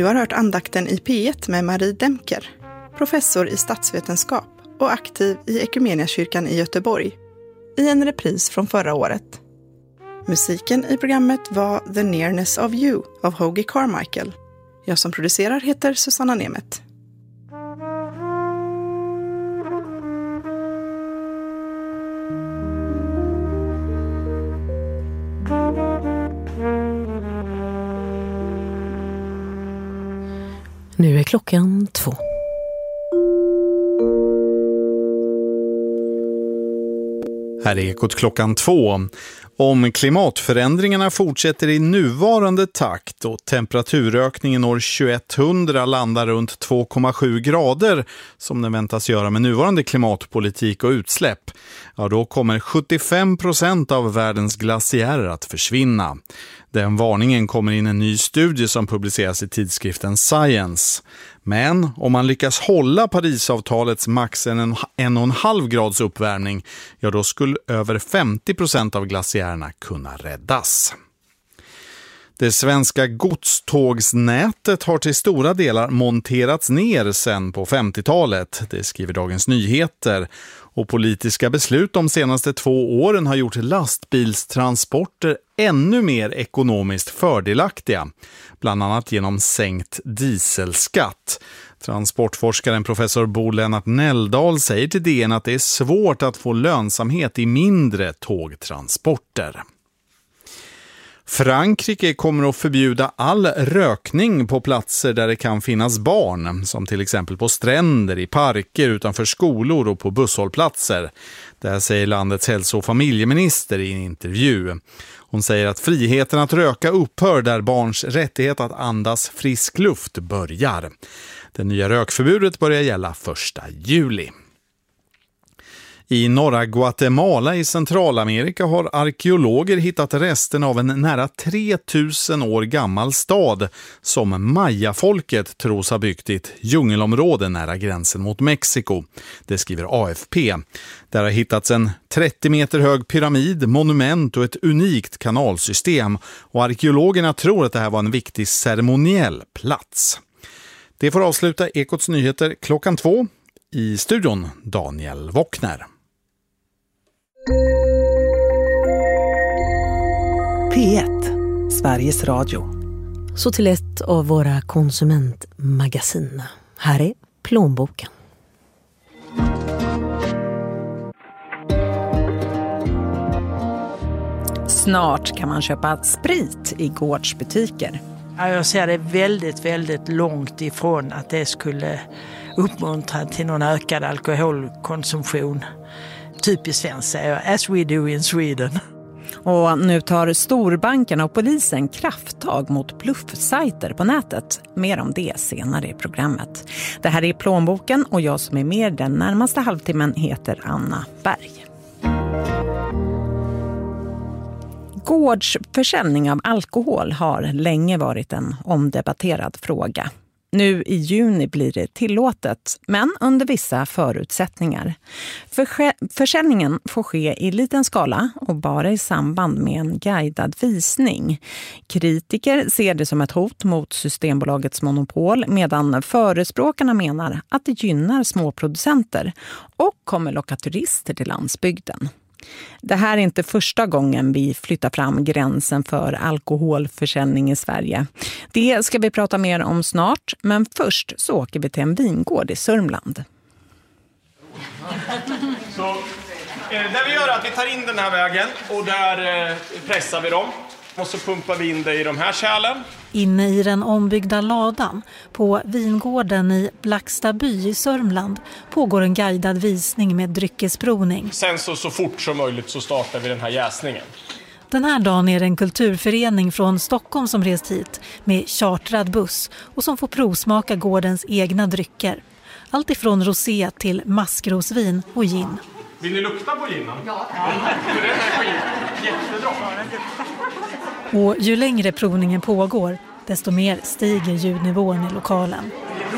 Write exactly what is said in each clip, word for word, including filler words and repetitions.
Du har hört andakten i P ett med Marie Demker, professor i statsvetenskap och aktiv i Ekumeniakyrkan i Göteborg, i en repris från förra året. Musiken i programmet var The Nearness of You av Hoagy Carmichael. Jag som producerar heter Susanna Nemet. Nu är klockan två. Här är Ekot klockan två. Om klimatförändringarna fortsätter i nuvarande takt och temperaturökningen år tjugoetthundra landar runt två komma sju grader som den väntas göra med nuvarande klimatpolitik och utsläpp, ja då kommer sjuttiofem procent av världens glaciärer att försvinna. Den varningen kommer in en ny studie som publiceras i tidskriften Science. Men om man lyckas hålla Parisavtalets max en, en och en halv grads uppvärmning, ja då skulle över femtio procent av glaciärerna kunna räddas. Det svenska godstågsnätet har till stora delar monterats ner sedan på femtiotalet, det skriver Dagens Nyheter. Och politiska beslut de senaste två åren har gjort lastbilstransporter ännu mer ekonomiskt fördelaktiga, bland annat genom sänkt dieselskatt. Transportforskaren professor Bo Lennart Nelldal säger till D N att det är svårt att få lönsamhet i mindre tågtransporter. Frankrike kommer att förbjuda all rökning på platser där det kan finnas barn, som till exempel på stränder, i parker, utanför skolor och på busshållplatser. Det här säger landets hälso- och familjeminister i en intervju. Hon säger att friheten att röka upphör där barns rättighet att andas frisk luft börjar. Det nya rökförbudet börjar gälla första juli. I norra Guatemala i Centralamerika har arkeologer hittat resten av en nära tre tusen år gammal stad som Maya-folket tros ha byggt i ett djungelområde nära gränsen mot Mexiko. Det skriver A F P. Där har hittats en trettio meter hög pyramid, monument och ett unikt kanalsystem. Och arkeologerna tror att det här var en viktig ceremoniell plats. Det får avsluta Ekots nyheter klockan två. I studion Daniel Wockner. P ett, Sveriges Radio. Så till ett av våra konsumentmagasin. Här är plånboken. Snart kan man köpa sprit i gårdsbutiker. Ja, jag ser det väldigt, väldigt långt ifrån att det skulle uppmuntra till någon ökad alkoholkonsumtion. Typiskt svenskt säger jag, as we do in Sweden. Och nu tar storbankerna och polisen krafttag mot bluffsajter på nätet. Mer om det senare i programmet. Det här är plånboken och jag som är med den närmaste halvtimmen heter Anna Berg. Gårdsförsäljning av alkohol har länge varit en omdebatterad fråga. Nu i juni blir det tillåtet, men under vissa förutsättningar. Försäljningen får ske i liten skala och bara i samband med en guidad visning. Kritiker ser det som ett hot mot Systembolagets monopol, medan förespråkarna menar att det gynnar småproducenter och kommer locka turister till landsbygden. Det här är inte första gången vi flyttar fram gränsen för alkoholförsäljning i Sverige. Det ska vi prata mer om snart, men först så åker vi till en vingård i Sörmland. Så, eh, det vi gör är att vi tar in den här vägen och där eh, pressar vi dem. Och så pumpar vi in det i de här kärlen. Inne i den ombyggda ladan på vingården i Blackstaby i Sörmland pågår en guidad visning med dryckesprovning. Sen så, så fort som möjligt så startar vi den här jäsningen. Den här dagen är det en kulturförening från Stockholm som rest hit med chartrad buss och som får provsmaka gårdens egna drycker. Allt ifrån rosé till maskrosvin och gin. Vill ni lukta på ginen? Ja. För den här skiten, jättebra. Och ju längre provningen pågår, desto mer stiger ljudnivån i lokalen.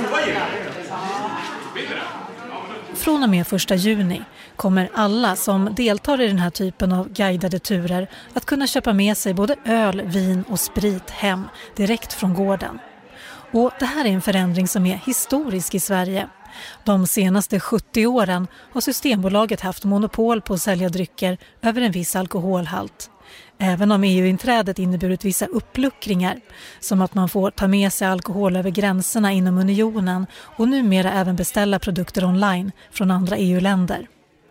Från och med första juni kommer alla som deltar i den här typen av guidade turer att kunna köpa med sig både öl, vin och sprit hem direkt från gården. Och det här är en förändring som är historisk i Sverige. De senaste sjuttio åren har Systembolaget haft monopol på att sälja drycker över en viss alkoholhalt. Även om E U-inträdet inneburit vissa uppluckringar, som att man får ta med sig alkohol över gränserna inom unionen och numera även beställa produkter online från andra E U-länder.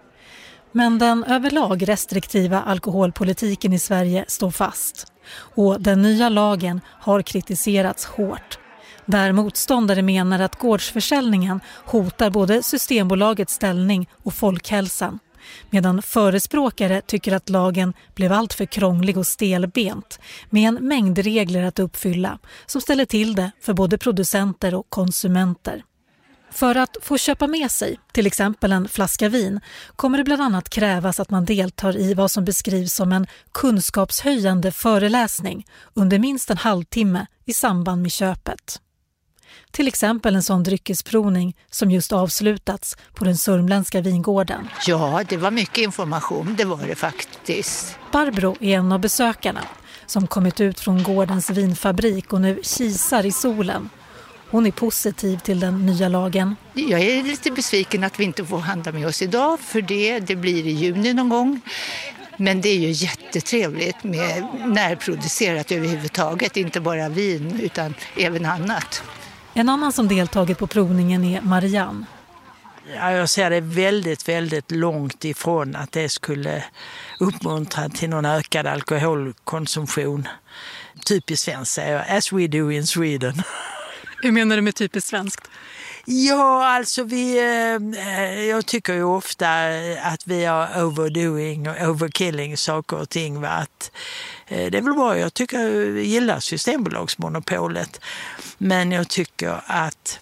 Men den överlag restriktiva alkoholpolitiken i Sverige står fast. Och den nya lagen har kritiserats hårt. Där motståndare menar att gårdsförsäljningen hotar både Systembolagets ställning och folkhälsan. Medan förespråkare tycker att lagen blev allt för krånglig och stelbent med en mängd regler att uppfylla som ställer till det för både producenter och konsumenter. För att få köpa med sig, till exempel en flaska vin, kommer det bland annat krävas att man deltar i vad som beskrivs som en kunskapshöjande föreläsning under minst en halvtimme i samband med köpet. Till exempel en sån dryckesprovning som just avslutats på den sörmländska vingården. Ja, det var mycket information, det var det faktiskt. Barbro är en av besökarna som kommit ut från gårdens vinfabrik och nu kisar i solen. Hon är positiv till den nya lagen. Jag är lite besviken att vi inte får handla med oss idag för det. Det blir i juni någon gång. Men det är ju jättetrevligt med närproducerat överhuvudtaget. Inte bara vin utan även annat. En annan som deltagit på provningen är Marianne. Ja, jag ser det väldigt, väldigt långt ifrån att det skulle uppmuntra till någon ökad alkoholkonsumtion. Typiskt svenskt säger jag, as we do in Sweden. Hur menar du med typiskt svenskt? Ja, alltså vi, eh, jag tycker ju ofta att vi är overdoing och overkilling saker och ting. Va? Att, eh, det är väl bra, jag tycker jag gillar Systembolagsmonopolet. Men jag tycker att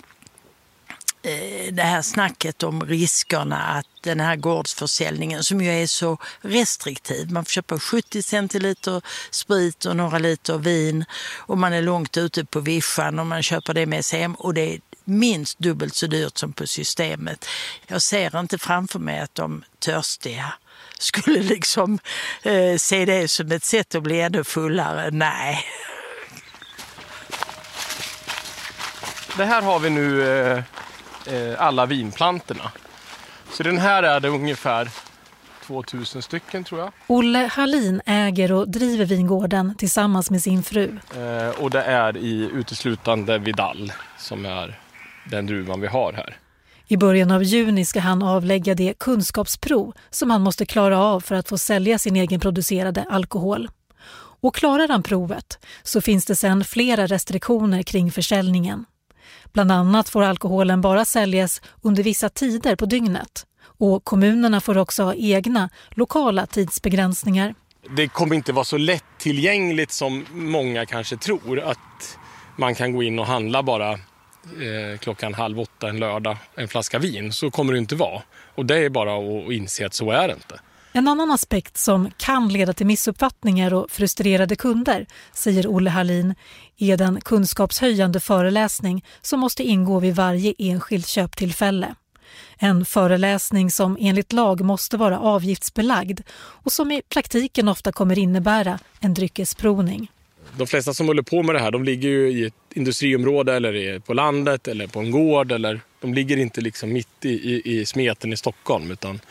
eh, det här snacket om riskerna att den här gårdsförsäljningen som ju är så restriktiv. Man får köpa sjuttio centiliter sprit och några liter vin och man är långt ute på vischan och man köper det med sig hem och det är minst dubbelt så dyrt som på systemet. Jag ser inte framför mig att de törstiga skulle liksom eh, se det som ett sätt att bli ännu fullare. Nej. Det här har vi nu eh, eh, alla vinplantorna. Så den här är det ungefär tvåtusen stycken tror jag. Olle Hallin äger och driver vingården tillsammans med sin fru. Eh, och det är i uteslutande Vidal som är den druvan vi har här. I början av juni ska han avlägga det kunskapsprov som han måste klara av för att få sälja sin egenproducerade alkohol. Och klarar han provet så finns det sedan flera restriktioner kring försäljningen. Bland annat får alkoholen bara säljas under vissa tider på dygnet. Och kommunerna får också ha egna lokala tidsbegränsningar. Det kommer inte vara så lättillgängligt som många kanske tror att man kan gå in och handla bara eh, klockan halv åtta en lördag en flaska vin. Så kommer det inte vara. Och det är bara att inse att så är det inte. En annan aspekt som kan leda till missuppfattningar och frustrerade kunder, säger Olle Hallin, är den kunskapshöjande föreläsning som måste ingå vid varje enskilt köptillfälle. En föreläsning som enligt lag måste vara avgiftsbelagd och som i praktiken ofta kommer innebära en dryckesprovning. De flesta som håller på med det här, de ligger ju i ett industriområde eller på landet eller på en gård. Eller, de ligger inte liksom mitt i, i, i smeten i Stockholm utan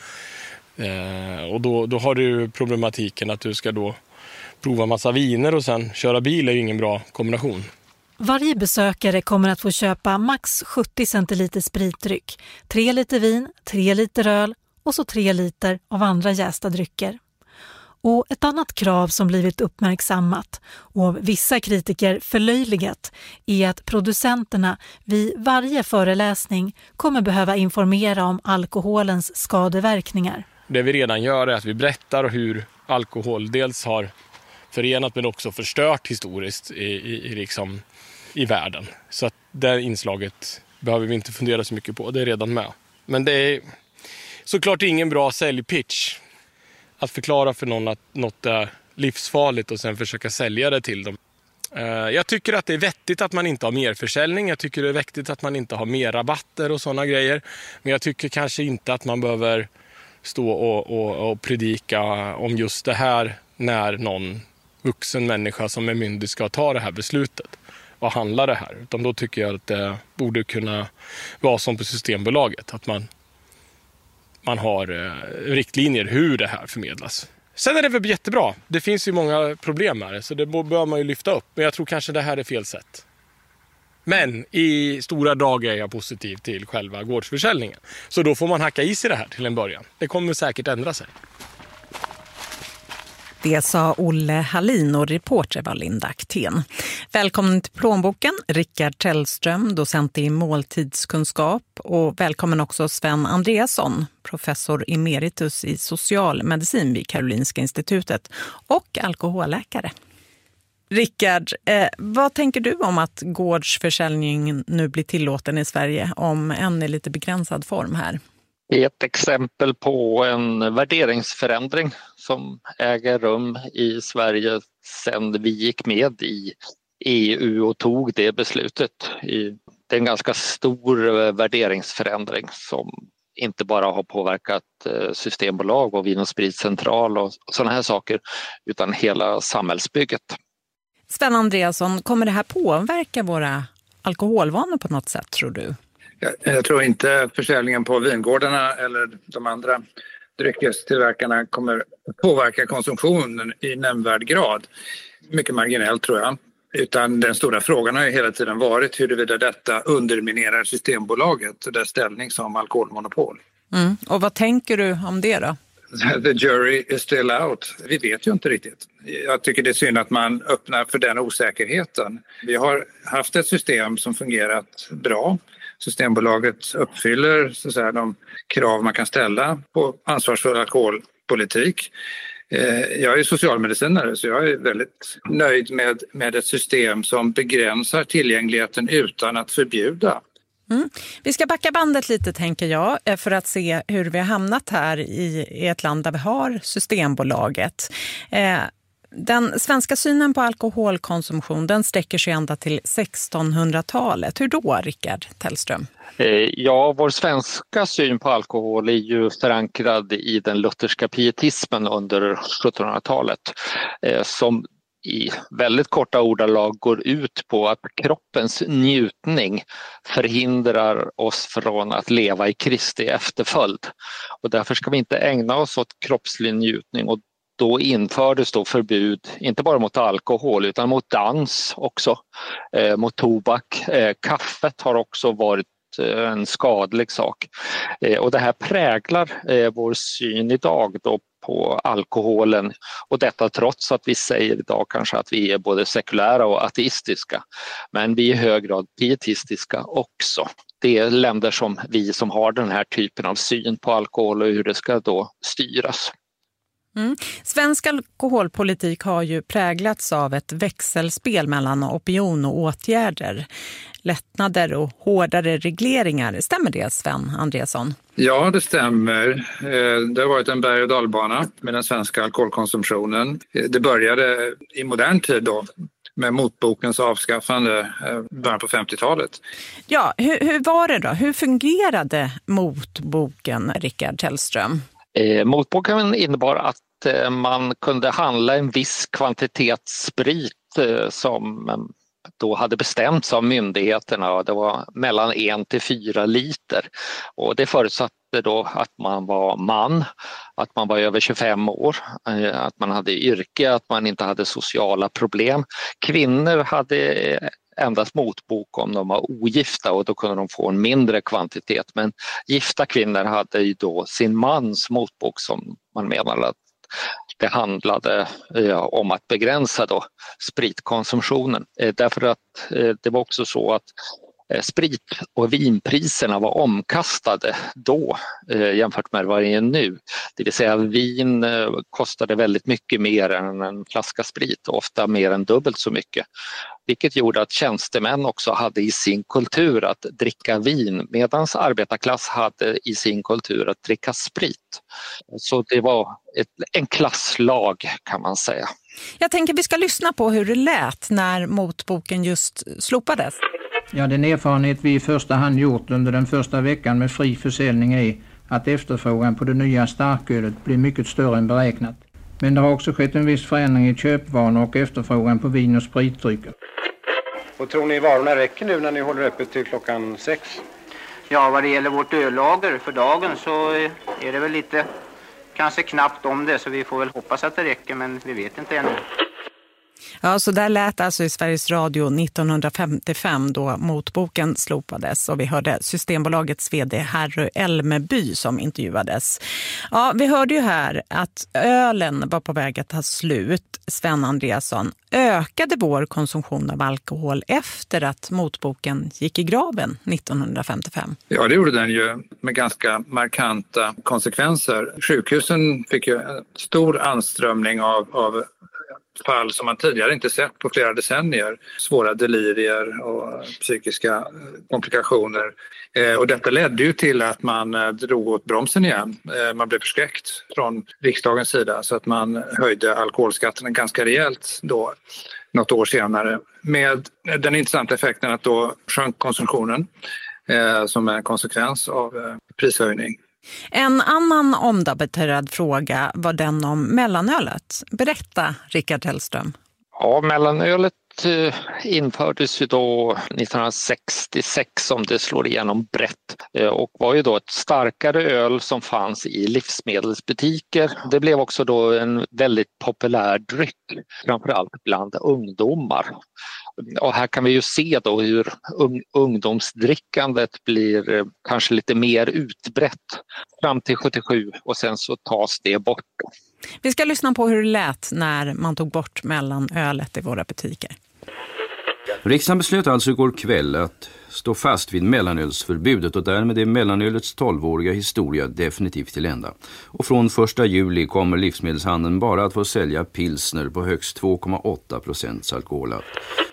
Eh, och då, då har du problematiken att du ska då prova massa viner och sen köra bil är ju ingen bra kombination. Varje besökare kommer att få köpa max sjuttio centiliter spritdryck, tre liter vin, tre liter öl och så tre liter av andra jästa drycker. Och ett annat krav som blivit uppmärksammat och av vissa kritiker förlöjligat är att producenterna vid varje föreläsning kommer behöva informera om alkoholens skadeverkningar. Det vi redan gör är att vi berättar hur alkohol dels har förenat men också förstört historiskt i, i, i, liksom, i världen. Så att det inslaget behöver vi inte fundera så mycket på, det är redan med. Men det är såklart ingen bra säljpitch att förklara för någon att något är livsfarligt och sen försöka sälja det till dem. Jag tycker att det är vettigt att man inte har mer försäljning. Jag tycker det är vettigt att man inte har mer rabatter och sådana grejer. Men jag tycker kanske inte att man behöver stå och, och, och predika om just det här när någon vuxen människa som är myndig ska ta det här beslutet. att handla det här. Utan då tycker jag att det borde kunna vara som på Systembolaget. Att man, man har eh, riktlinjer hur det här förmedlas. Sen är det väl jättebra. Det finns ju många problem med det, så det bör man ju lyfta upp. Men jag tror kanske det här är fel sätt. Men i stora drag är jag positiv till själva gårdsförsäljningen. Så då får man hacka i sig det här till en början. Det kommer säkert ändra sig. Det sa Olle Hallin och reporter var Linda Aktén. Välkommen till Plånboken, Rickard Tellström, docent i måltidskunskap. Och välkommen också Sven Andreasson, professor emeritus i socialmedicin vid Karolinska institutet och alkoholläkare. Rickard, eh, vad tänker du om att gårdsförsäljning nu blir tillåten i Sverige, om än i lite begränsad form här? Det är ett exempel på en värderingsförändring som äger rum i Sverige sedan vi gick med i E U och tog det beslutet. Det är en ganska stor värderingsförändring som inte bara har påverkat Systembolag och Vin- och spritcentral och sådana här saker, utan hela samhällsbygget. Sven Andreasson, kommer det här påverka våra alkoholvanor på något sätt, tror du? Jag, jag tror inte försäljningen på vingårdarna eller de andra dryckestillverkarna kommer påverka konsumtionen i nämnvärd grad. Mycket marginellt tror jag. Utan den stora frågan har ju hela tiden varit huruvida detta underminerar Systembolaget och dess ställning som alkoholmonopol. Mm. Och vad tänker du om det då? The jury is still out. Vi vet ju inte riktigt. Jag tycker det är synd att man öppnar för den osäkerheten. Vi har haft ett system som fungerat bra. Systembolaget uppfyller så att säga, de krav man kan ställa på ansvarsfull alkoholpolitik. Jag är socialmedicinare så jag är väldigt nöjd med, med ett system som begränsar tillgängligheten utan att förbjuda. Mm. Vi ska backa bandet lite, tänker jag, för att se hur vi har hamnat här i, i ett land där vi har Systembolaget. Eh, den svenska synen på alkoholkonsumtion, den sträcker sig ända till sextonhundratalet. Hur då, Rickard Tellström? Ja, vår svenska syn på alkohol är ju förankrad i den lutherska pietismen under sjuttonhundratalet som i väldigt korta ordalag går ut på att kroppens njutning förhindrar oss från att leva i Kristi efterföljd. Och därför ska vi inte ägna oss åt kroppslig njutning, och då infördes då förbud inte bara mot alkohol utan mot dans också, eh, mot tobak. Eh, kaffet har också varit en skadlig sak. Eh, och det här präglar eh, vår syn idag då på alkoholen, och detta trots att vi säger idag kanske att vi är både sekulära och ateistiska, men vi är i hög grad pietistiska också. Det är länder som vi som har den här typen av syn på alkohol och hur det ska då styras. Mm. Svensk alkoholpolitik har ju präglats av ett växelspel mellan opinion och åtgärder. Lättnader och hårdare regleringar. Stämmer det, Sven Andreasson? Ja, det stämmer. Det har varit en berg- och dalbana med den svenska alkoholkonsumtionen. Det började i modern tid då med motbokens avskaffande början på femtiotalet. Ja, hur, hur var det då? Hur fungerade motboken, Rickard Tellström? Eh, motboken innebar att eh, man kunde handla en viss kvantitet sprit eh, som eh, då hade bestämts av myndigheterna, och det var mellan en till fyra liter. Och det förutsatte då att man var man, att man var över tjugofem år, eh, att man hade yrke, att man inte hade sociala problem. Kvinnor hade eh, endast motbok om de var ogifta, och då kunde de få en mindre kvantitet. Men gifta kvinnor hade ju då sin mans motbok som man menade att det handlade eh, om att begränsa då spritkonsumtionen. Eh, därför att eh, det var också så att eh, sprit- och vinpriserna var omkastade då eh, jämfört med vad det är nu. Det vill säga vin eh, kostade väldigt mycket mer än en flaska sprit, ofta mer än dubbelt så mycket. Vilket gjorde att tjänstemän också hade i sin kultur att dricka vin, medan arbetarklass hade i sin kultur att dricka sprit. Så det var ett, en klasslag kan man säga. Jag tänker vi ska lyssna på hur det lät när motboken just slopades. Ja, den erfarenhet vi i första hand gjort under den första veckan med fri försäljning är att efterfrågan på det nya starkölet blir mycket större än beräknat. Men det har också skett en viss förändring i köpvanor och efterfrågan på vin och spritdrycker. Och tror ni varorna räcker nu när ni håller öppet till klockan sex? Ja, vad det gäller vårt öllager för dagen så är det väl lite kanske knappt om det, så vi får väl hoppas att det räcker, men vi vet inte ännu. Ja, så där lät alltså i Sveriges Radio nittonhundrafemtiofem då motboken slopades, och vi hörde Systembolagets vd Harry Elmeby som intervjuades. Ja, vi hörde ju här att ölen var på väg att ta slut. Sven Andreasson, ökade vår konsumtion av alkohol efter att motboken gick i graven nittonhundrafemtiofem? Ja, det gjorde den ju med ganska markanta konsekvenser. Sjukhusen fick ju en stor anströmning av, av fall som man tidigare inte sett på flera decennier. Svåra delirier och psykiska komplikationer. Eh, och detta ledde ju till att man eh, drog åt bromsen igen. Eh, man blev förskräckt från riksdagens sida, så att man höjde alkoholskatten ganska rejält då, något år senare. Med den intressanta effekten att då sjönk konsumtionen eh, som en konsekvens av eh, prishöjning. En annan omdebatterad fråga var den om mellanölet. Berätta, Rickard Hellström. Ja, mellanölet infördes ju då nittonhundrasextiosex, om det slår igenom brett, och var ju då ett starkare öl som fanns i livsmedelsbutiker. Det blev också då en väldigt populär dryck, framförallt bland ungdomar. Och här kan vi ju se då hur un- ungdomsdrickandet blir kanske lite mer utbrett fram till sjuttiosju, och sen så tas det bort. Vi ska lyssna på hur det lät när man tog bort mellanölet i våra butiker. Riksdagen beslöt alltså igår kväll att stå fast vid mellanölsförbudet, och därmed är mellanölets tolvåriga historia definitivt till ända. Och från första juli kommer livsmedelshandeln bara att få sälja pilsner på högst två komma åtta procent alkoholhalt.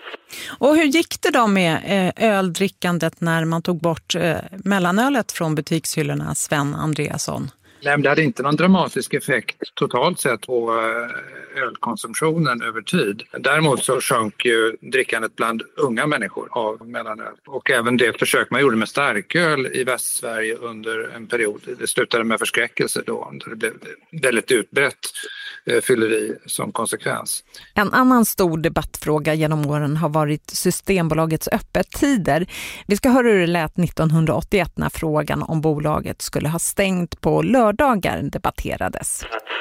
Och hur gick det då med öldrickandet när man tog bort mellanölet från butikshyllorna, Sven Andreasson? Nej, det hade inte någon dramatisk effekt totalt sett på ölkonsumtionen över tid. Däremot så sjönk ju drickandet bland unga människor av mellanöl. Och även det försök man gjorde med starköl i Västsverige under en period, det slutade med förskräckelse då. Det blev väldigt utbrett fylleri som konsekvens. En annan stor debattfråga genom åren har varit Systembolagets öppettider. Vi ska höra hur det lät nittonhundraåttioett när frågan om bolaget skulle ha stängt på lördagar debatterades.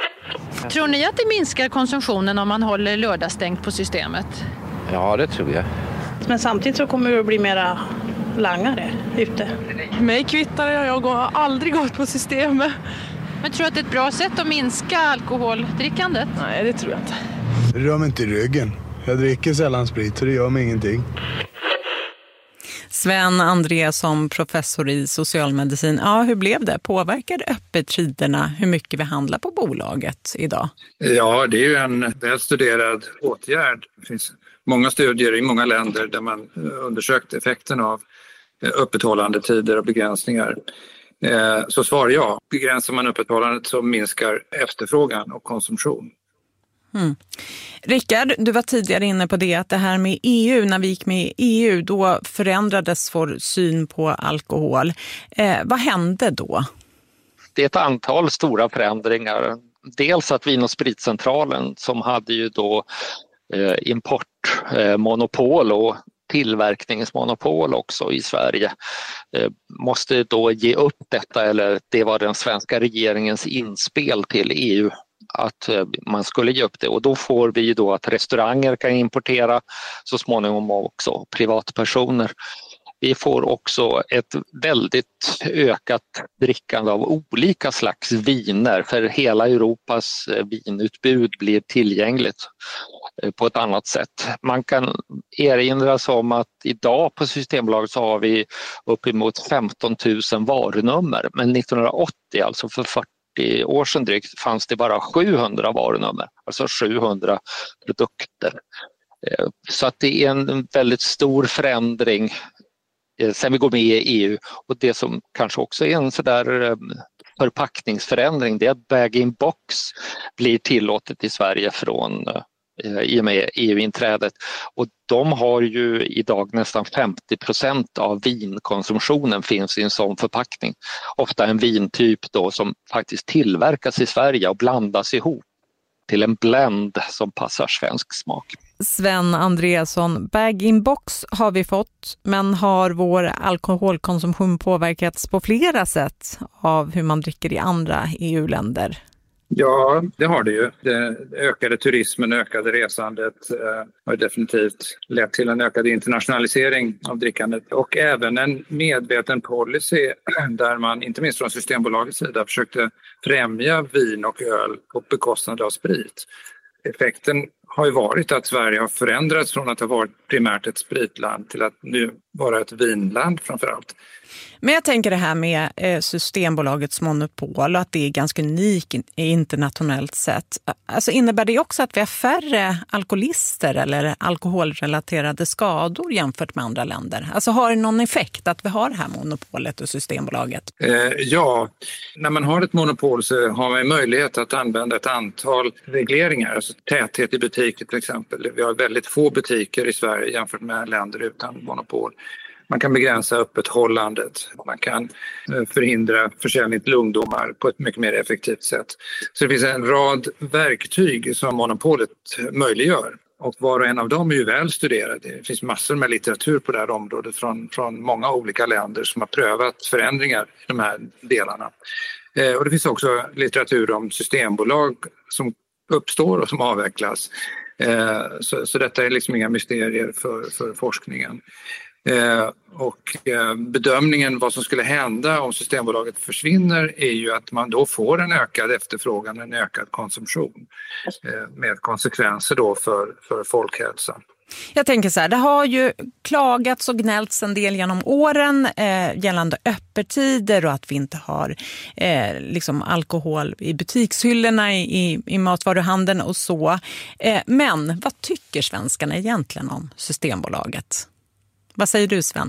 Tror ni att det minskar konsumtionen om man håller lördagsstängt på systemet? Ja, det tror jag. Men samtidigt så kommer det att bli mera langare ute. Mig kvittar jag, jag har aldrig gått på systemet. Men tror du att det är ett bra sätt att minska alkoholdrickandet? Nej, det tror jag inte. Det rör mig inte i ryggen. Jag dricker sällan sprit, så det gör mig ingenting. Sven Andreasson, professor i socialmedicin. Ja, hur blev det? Påverkar öppettiderna hur mycket vi handlar på bolaget idag? Ja, det är ju en välstuderad åtgärd. Det finns många studier i många länder där man undersökt effekten av öppethållande tider och begränsningar. Så svarar jag, begränsar man öppethållandet så minskar efterfrågan och konsumtion. Mm. Rickard, du var tidigare inne på det, att det här med E U, när vi gick med i E U, då förändrades vår syn på alkohol. Eh, vad hände då? Det är ett antal stora förändringar. Dels att Vin- och spritcentralen, som hade ju då eh, importmonopol eh, och tillverkningsmonopol också i Sverige, eh, måste då ge upp detta, eller det var den svenska regeringens inspel till E U att man skulle ge upp det, och då får vi då att restauranger kan importera, så småningom också privatpersoner. Vi får också ett väldigt ökat drickande av olika slags viner, för hela Europas vinutbud blir tillgängligt på ett annat sätt. Man kan erinra sig om att idag på Systembolaget så har vi uppemot femton tusen varunummer, men nittonhundraåttio, alltså för fyrtio år sedan drygt, fanns det bara sjuhundra varunummer, alltså sjuhundra produkter. Så att det är en väldigt stor förändring sen vi går med i E U, och det som kanske också är en sådär förpackningsförändring, det är att bag-in-box blir tillåtet i Sverige från i och med E U-inträdet, och de har ju idag nästan femtio procent av vinkonsumtionen finns i en sån förpackning. Ofta en vintyp då som faktiskt tillverkas i Sverige och blandas ihop till en blend som passar svensk smak. Sven Andreasson, bag-in-box har vi fått, men har vår alkoholkonsumtion påverkats på flera sätt av hur man dricker i andra E U-länder? Ja, det har det ju. Det ökade turismen, ökade resandet eh, har definitivt lett till en ökad internationalisering av drickandet och även en medveten policy där man, inte minst från Systembolagets sida, försökte främja vin och öl på bekostnad av sprit. Effekten har ju varit att Sverige har förändrats från att ha varit primärt ett spritland till att nu vara ett vinland framförallt. Men jag tänker det här med Systembolagets monopol och att det är ganska unikt internationellt sett. Alltså innebär det också att vi har färre alkoholister eller alkoholrelaterade skador jämfört med andra länder? Alltså har det någon effekt att vi har det här monopolet och Systembolaget? Eh, ja, när man har ett monopol så har man möjlighet att använda ett antal regleringar. Alltså täthet i butiker till exempel. Vi har väldigt få butiker i Sverige jämfört med länder utan monopol. Man kan begränsa öppethållandet, man kan förhindra försäljning till ungdomar på ett mycket mer effektivt sätt. Så det finns en rad verktyg som monopolet möjliggör. Och var och en av dem är ju väl studerade. Det finns massor med litteratur på det här området från, från många olika länder som har prövat förändringar i de här delarna. Eh, och det finns också litteratur om systembolag som uppstår och som avvecklas. Eh, så, så detta är liksom inga mysterier för, för forskningen. Eh, och eh, bedömningen vad som skulle hända om Systembolaget försvinner är ju att man då får en ökad efterfrågan, en ökad konsumtion eh, med konsekvenser då för, för folkhälsan. Jag tänker så här, det har ju klagats och gnällts en del genom åren eh, gällande öppettider och att vi inte har eh, liksom alkohol i butikshyllorna i, i, i matvaruhandeln och så. Eh, men vad tycker svenskarna egentligen om Systembolaget? Vad säger du, Sven?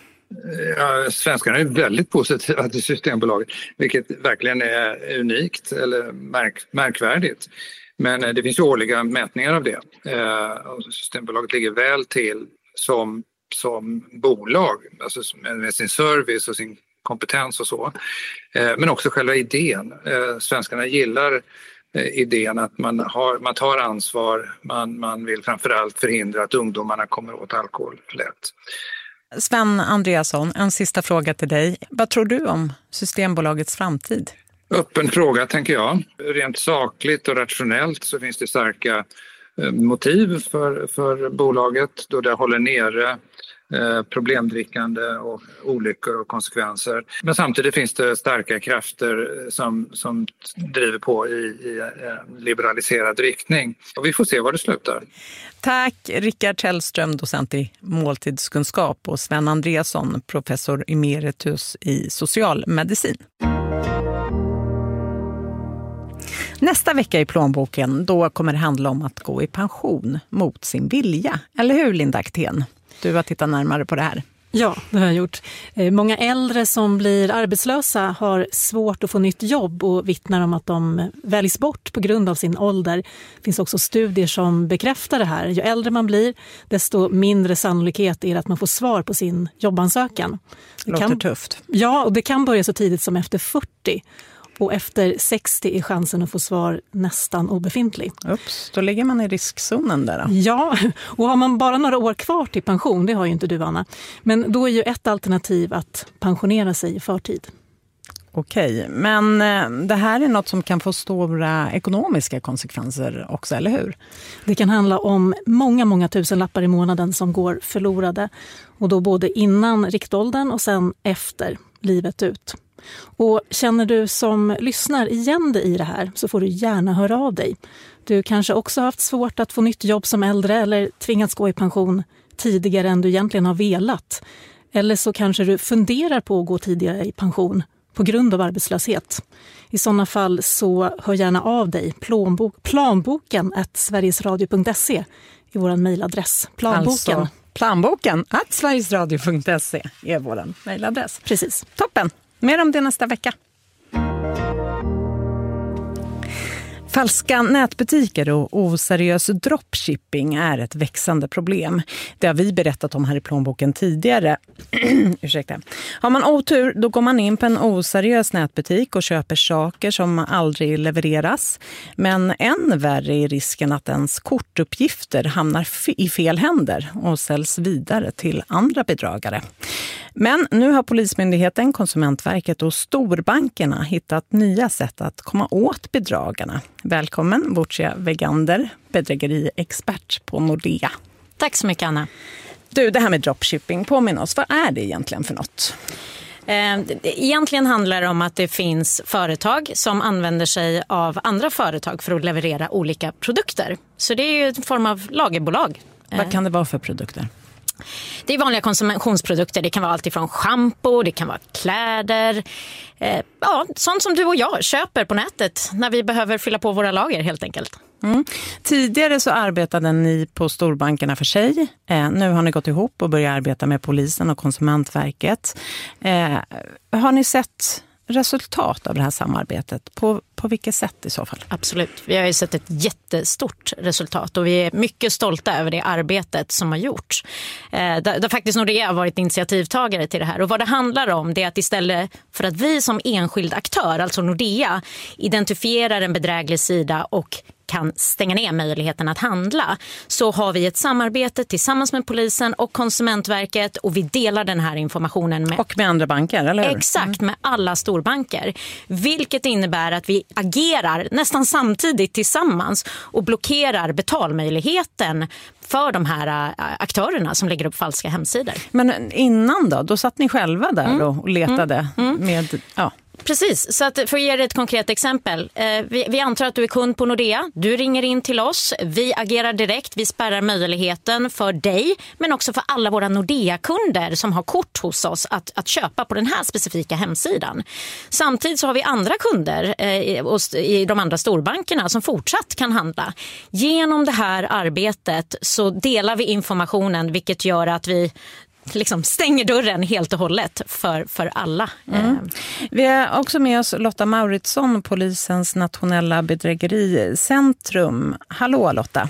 Ja, svenskarna är väldigt positiva till Systembolaget, vilket verkligen är unikt eller märk, märkvärdigt. Men det finns ju årliga mätningar av det. Systembolaget ligger väl till som, som bolag, alltså med sin service och sin kompetens och så. Men också själva idén. Svenskarna gillar idén att man, har, man tar ansvar, man, man vill framförallt förhindra att ungdomarna kommer åt alkohol för lätt. Sven Andreasson, en sista fråga till dig. Vad tror du om Systembolagets framtid? Öppen fråga tänker jag. Rent sakligt och rationellt så finns det starka motiv för, för bolaget då det håller nere problemdrickande och olyckor och konsekvenser. Men samtidigt finns det starka krafter som, som driver på i, i liberaliserad riktning. Och vi får se var det slutar. Tack Rickard Källström, docent i måltidskunskap, och Sven Andreasson, professor emeritus i socialmedicin. Nästa vecka i plånboken, då kommer det handla om att gå i pension mot sin vilja. Eller hur, Linda Aktén? Du har tittat närmare på det här. Ja, det har jag gjort. Många äldre som blir arbetslösa har svårt att få nytt jobb och vittnar om att de väljs bort på grund av sin ålder. Det finns också studier som bekräftar det här. Ju äldre man blir, desto mindre sannolikhet är det att man får svar på sin jobbansökan. Det låter kan, tufft. Ja, och det kan börja så tidigt som efter fyrtio. Och efter sextio är chansen att få svar nästan obefintlig. Ups, då ligger man i riskzonen där då. Ja, och har man bara några år kvar till pension, det har ju inte du, Anna. Men då är ju ett alternativ att pensionera sig i förtid. Okej, men det här är något som kan få stora ekonomiska konsekvenser också, eller hur? Det kan handla om många, många tusen lappar i månaden som går förlorade. Och då både innan riktåldern och sen efter livet ut. Och känner du som lyssnar igen dig i det här så får du gärna höra av dig. Du kanske också har haft svårt att få nytt jobb som äldre eller tvingats gå i pension tidigare än du egentligen har velat. Eller så kanske du funderar på att gå tidigare i pension på grund av arbetslöshet. I sådana fall så hör gärna av dig. Plånbok, planboken at sverigesradio punkt se är vår mejladress. Planboken. Alltså, planboken at sverigesradio punkt se är vår mejladress. Precis. Toppen. Mer om det nästa vecka. Falska nätbutiker och oseriös dropshipping är ett växande problem. Det har vi berättat om här i plånboken tidigare. Ursäkta. Har man otur, då går man in på en oseriös nätbutik och köper saker som aldrig levereras. Men än värre är risken att ens kortuppgifter hamnar i fel händer och säljs vidare till andra bedragare. Men nu har Polismyndigheten, Konsumentverket och storbankerna hittat nya sätt att komma åt bedragarna. Välkommen Bortsia Vegander, bedrägeriexpert på Nordea. Tack så mycket, Anna. Du, det här med dropshipping, påminn oss, vad är det egentligen för något? Egentligen handlar det om att det finns företag som använder sig av andra företag för att leverera olika produkter. Så det är ju en form av lagerbolag. Vad kan det vara för produkter? Det är vanliga konsumtionsprodukter. Det kan vara allt ifrån shampoo, det kan vara kläder. Eh, ja, sånt som du och jag köper på nätet när vi behöver fylla på våra lager helt enkelt. Mm. Tidigare så arbetade ni på storbankerna för sig. Eh, nu har ni gått ihop och börjat arbeta med polisen och Konsumentverket. Eh, har ni sett resultat av det här samarbetet? På, på vilket sätt i så fall? Absolut. Vi har ju sett ett jättestort resultat och vi är mycket stolta över det arbetet som har gjorts. Eh, där, där faktiskt Nordea har varit initiativtagare till det här. Och vad det handlar om det är att istället för att vi som enskild aktör, alltså Nordea, identifierar en bedräglig sida och kan stänga ner möjligheten att handla, så har vi ett samarbete tillsammans med polisen och Konsumentverket och vi delar den här informationen med... Och med andra banker, eller hur? Exakt, med alla storbanker. Vilket innebär att vi agerar nästan samtidigt tillsammans och blockerar betalmöjligheten för de här aktörerna som lägger upp falska hemsidor. Men innan då, då satt ni själva där mm. och letade mm. Mm. med... Ja. Precis, så att för att ge dig ett konkret exempel. Eh, vi, vi antar att du är kund på Nordea. Du ringer in till oss. Vi agerar direkt. Vi spärrar möjligheten för dig, men också för alla våra Nordea-kunder som har kort hos oss att, att köpa på den här specifika hemsidan. Samtidigt så har vi andra kunder eh, i de andra storbankerna som fortsatt kan handla. Genom det här arbetet så delar vi informationen, vilket gör att vi liksom stänger dörren helt och hållet för, för alla. Mm. Vi har också med oss Lotta Mauritsson, polisens nationella bedrägericentrum. Hallå Lotta.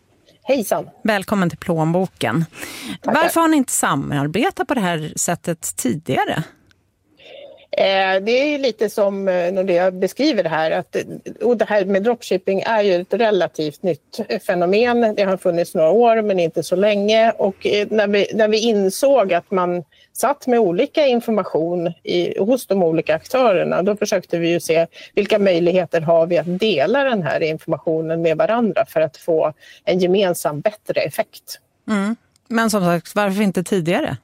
Hejsan. Välkommen till plånboken. Tackar. Varför har ni inte samarbetat på det här sättet tidigare? Det är ju lite som Nordea beskriver det här, att, och det här med dropshipping är ju ett relativt nytt fenomen. Det har funnits några år men inte så länge, och när vi, när vi insåg att man satt med olika information i, hos de olika aktörerna, då försökte vi ju se vilka möjligheter har vi att dela den här informationen med varandra för att få en gemensam bättre effekt. Mm. Men som sagt, varför inte tidigare?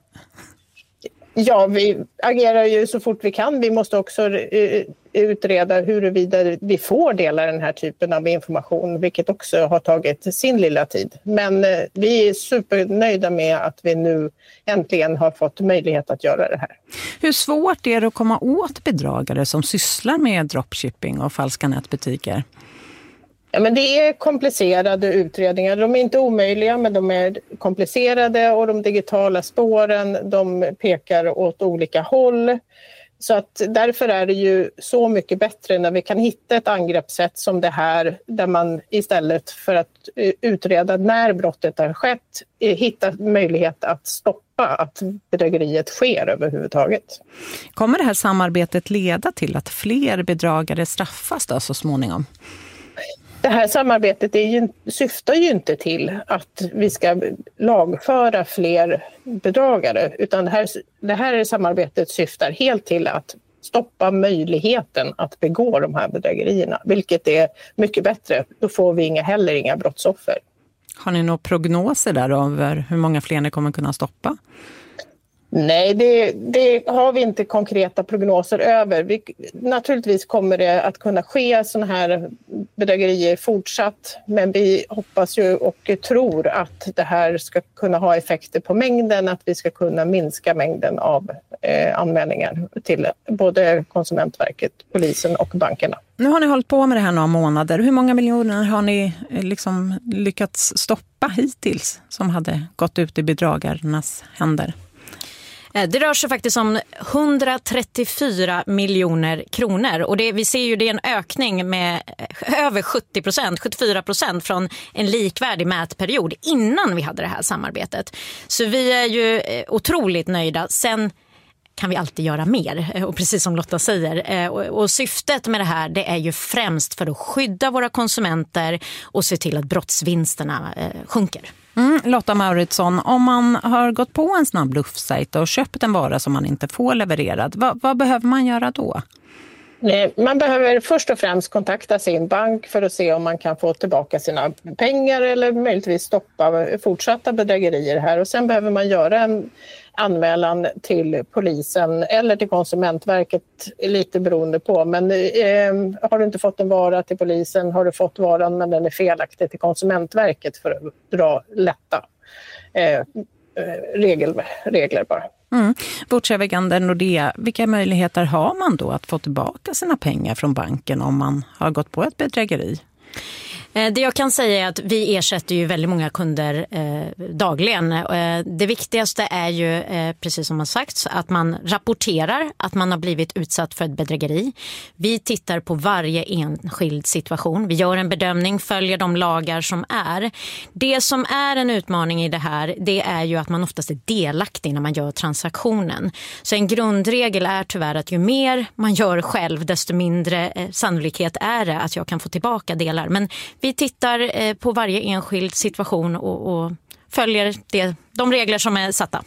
Ja, vi agerar ju så fort vi kan. Vi måste också utreda huruvida vi får dela den här typen av information, vilket också har tagit sin lilla tid. Men vi är supernöjda med att vi nu äntligen har fått möjlighet att göra det här. Hur svårt är det att komma åt bedragare som sysslar med dropshipping och falska nätbutiker? Ja, men det är komplicerade utredningar. De är inte omöjliga, men de är komplicerade, och de digitala spåren, de pekar åt olika håll. Så att därför är det ju så mycket bättre när vi kan hitta ett angreppssätt som det här, där man istället för att utreda när brottet har skett hitta möjlighet att stoppa att bedrägeriet sker överhuvudtaget. Kommer det här samarbetet leda till att fler bedragare straffas då så småningom? Det här samarbetet är ju, syftar ju inte till att vi ska lagföra fler bedragare, utan det här, det här samarbetet syftar helt till att stoppa möjligheten att begå de här bedrägerierna, vilket är mycket bättre. Då får vi inga, heller inga brottsoffer. Har ni några prognoser där över hur många fler ni kommer kunna stoppa? Nej, det, det har vi inte konkreta prognoser över. Vi, naturligtvis kommer det att kunna ske sådana här bedrägerier fortsatt, men vi hoppas ju och tror att det här ska kunna ha effekter på mängden, att vi ska kunna minska mängden av eh, anmälningar till både Konsumentverket, polisen och bankerna. Nu har ni hållit på med det här några månader. Hur många miljoner har ni liksom lyckats stoppa hittills som hade gått ut i bedragarnas händer? Det rör sig faktiskt om hundratrettiofyra miljoner kronor och det, vi ser ju det är en ökning med över sjuttio procent, sjuttiofyra procent från en likvärdig mätperiod innan vi hade det här samarbetet. Så vi är ju otroligt nöjda. Sen kan vi alltid göra mer, och precis som Lotta säger. Och syftet med det här, det är ju främst för att skydda våra konsumenter och se till att brottsvinsterna sjunker. Mm, Lotta Mauritsson, om man har gått på en snabb bluffsajt och köpt en vara som man inte får levererad, vad, vad behöver man göra då? Man behöver först och främst kontakta sin bank för att se om man kan få tillbaka sina pengar eller möjligtvis stoppa fortsatta bedrägerier här. Och sen behöver man göra en anmälan till polisen eller till Konsumentverket, lite beroende på. Men eh, har du inte fått en vara till polisen, har du fått varan men den är felaktig, till Konsumentverket för att dra lätta eh, regel, regler bara. Mm. Burçia Vegander Nordea, vilka möjligheter har man då att få tillbaka sina pengar från banken om man har gått på ett bedrägeri? Det jag kan säga är att vi ersätter ju väldigt många kunder eh, dagligen. Eh, det viktigaste är ju, eh, precis som har sagts, att man rapporterar att man har blivit utsatt för ett bedrägeri. Vi tittar på varje enskild situation. Vi gör en bedömning, följer de lagar som är. Det som är en utmaning i det här, det är ju att man oftast är delaktig när man gör transaktionen. Så en grundregel är tyvärr att ju mer man gör själv, desto mindre eh, sannolikhet är det att jag kan få tillbaka delar. Men vi tittar eh, på varje enskild situation och, och följer det, de regler som är satta.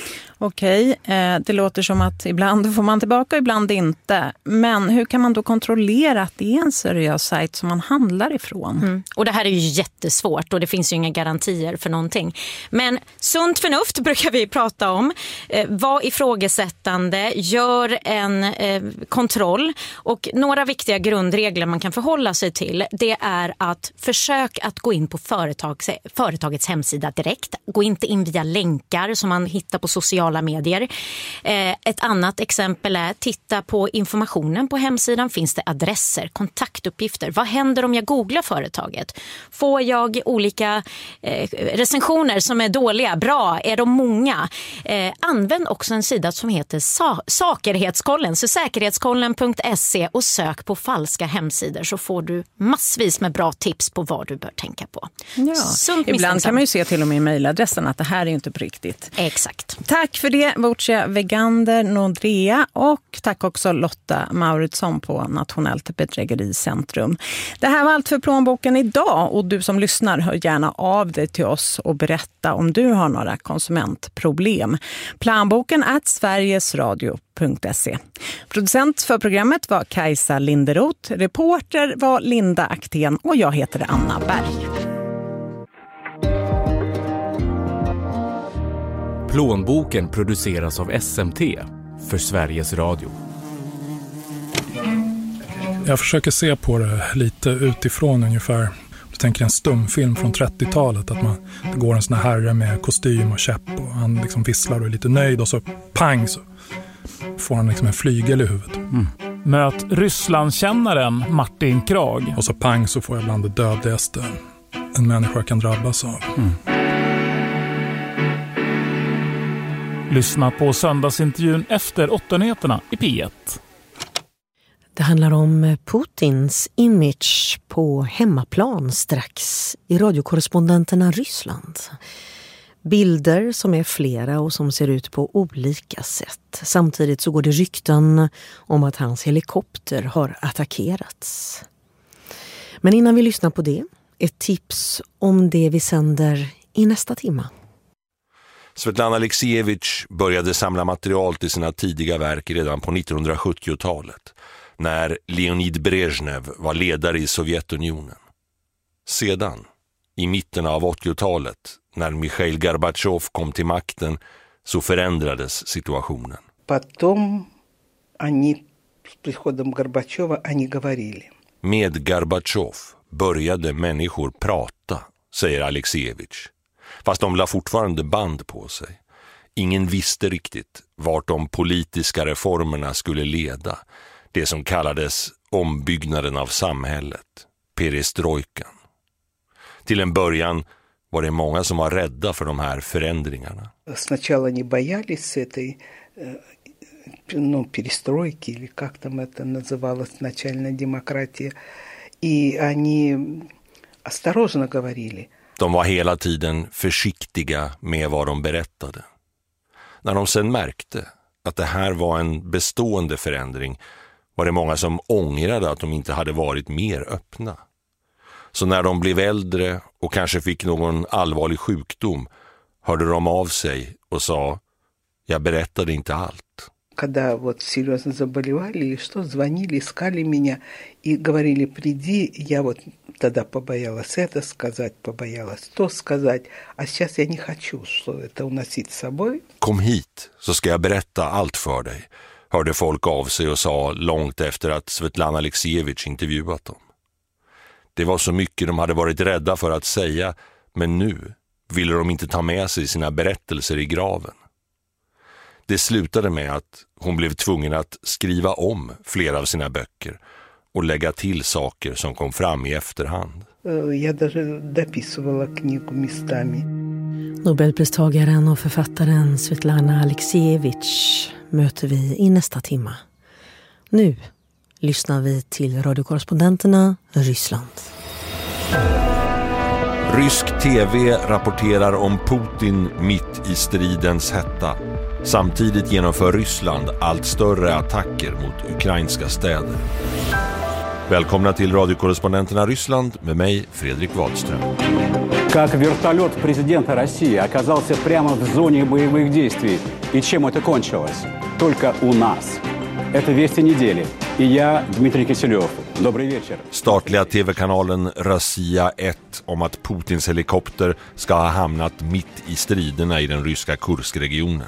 Okej, eh, det låter som att ibland får man tillbaka, ibland inte. Men hur kan man då kontrollera att det är en seriös sajt som man handlar ifrån? Mm. Och det här är ju jättesvårt och det finns ju inga garantier för någonting. Men sunt förnuft brukar vi prata om. Eh, var ifrågasättande, gör en eh, kontroll. Och några viktiga grundregler man kan förhålla sig till, det är att försök att gå in på företags, företagets hemsida direkt. Gå inte in via länkar som man hittar på sociala medier. Eh, ett annat exempel är titta på informationen på hemsidan. Finns det adresser, kontaktuppgifter? Vad händer om jag googlar företaget? Får jag olika eh, recensioner som är dåliga, bra? Är de många? Eh, använd också en sida som heter sa- Säkerhetskollen, så säkerhetskollen punkt se, och sök på falska hemsidor så får du massvis med bra tips på vad du bör tänka på. Ja. Ibland kan man ju se till och med i mejladressen att det här är inte på riktigt. Exakt. Tack för det, Burçia Vegander Nordea, och tack också Lotta Mauritsson på Nationellt bedrägericentrum. Det här var allt för plånboken idag, och du som lyssnar hör gärna av dig till oss och berätta om du har några konsumentproblem. Plånboken at sverigesradio punkt se. Producent för programmet var Kajsa Linderoth, reporter var Linda Aktén och jag heter Anna Berg. Plånboken produceras av S M T för Sveriges Radio. Jag försöker se på det lite utifrån ungefär. Du tänker en stumfilm från trettiotalet, att man, det går en sån här herre med kostym och käpp och han liksom visslar och är lite nöjd, och så pang så får han liksom en flygel i huvudet. Mm. Möt Rysslandskännaren Martin Krag. Och så pang så får jag bland det dödligaste en människa kan drabbas av. Mm. Lyssna på söndagsintervjun efter åtta-nyheterna i P ett. Det handlar om Putins image på hemmaplan strax i radiokorrespondenterna Ryssland. Bilder som är flera och som ser ut på olika sätt. Samtidigt så går det rykten om att hans helikopter har attackerats. Men innan vi lyssnar på det, ett tips om det vi sänder i nästa timma. Svetlana Aleksijevitj började samla material till sina tidiga verk redan på nittonhundrasjuttiotalet, när Leonid Brezhnev var ledare i Sovjetunionen. Sedan, i mitten av åttiotalet, när Mikhail Gorbatjov kom till makten, så förändrades situationen. Потом они с приходом Горбачева они говорили. Med Gorbatjov började människor prata, säger Aleksijevitj. Fast de la fortfarande band på sig. Ingen visste riktigt vart de politiska reformerna skulle leda. Det som kallades ombyggnaden av samhället, perestrojkan. Till en början var det många som var rädda för de här förändringarna. Сначала не боялись этой ну, перестройки, или как там это называлось, начальная демократия. И они осторожно говорили. De var hela tiden försiktiga med vad de berättade. När de sen märkte att det här var en bestående förändring var det många som ångrade att de inte hade varit mer öppna. Så när de blev äldre och kanske fick någon allvarlig sjukdom hörde de av sig och sa: jag berättade inte allt. Когда вот серьезно заболевали или что, звонили, искали меня и говорили: приди, я вот тогда побоялась это сказать, побоялась то сказать, а сейчас я не хочу, что это уносить с собой. Kom hit så ska jag berätta allt för dig, hörde folk av sig och sa långt efter att Svetlana Aleksijevitj intervjuat dem. Det var så mycket de hade varit rädda för att säga, men nu ville de inte ta med sig sina berättelser i graven. Det slutade med att hon blev tvungen att skriva om flera av sina böcker och lägga till saker som kom fram i efterhand. Jag даже дописывала книгу местами. Nobelpristagaren och författaren Svetlana Aleksijevitj möter vi i nästa timma. Nu lyssnar vi till radiokorrespondenterna Ryssland. Rysk tv rapporterar om Putin mitt i stridens hetta. Samtidigt genomför Ryssland allt större attacker mot ukrainska städer. Välkomna till radiokorrespondenterna Ryssland med mig, Fredrik Wahlström. Как вертолет президента России оказался прямо в зоне боевых действий. И чем это кончилось? Только у нас. Это «Вести недели». И я, Дмитрий Киселев. Добрый вечер. Statliga tv-kanalen Rossiya ett om att Putins helikopter ska ha hamnat mitt i striderna i den ryska Kurskregionen.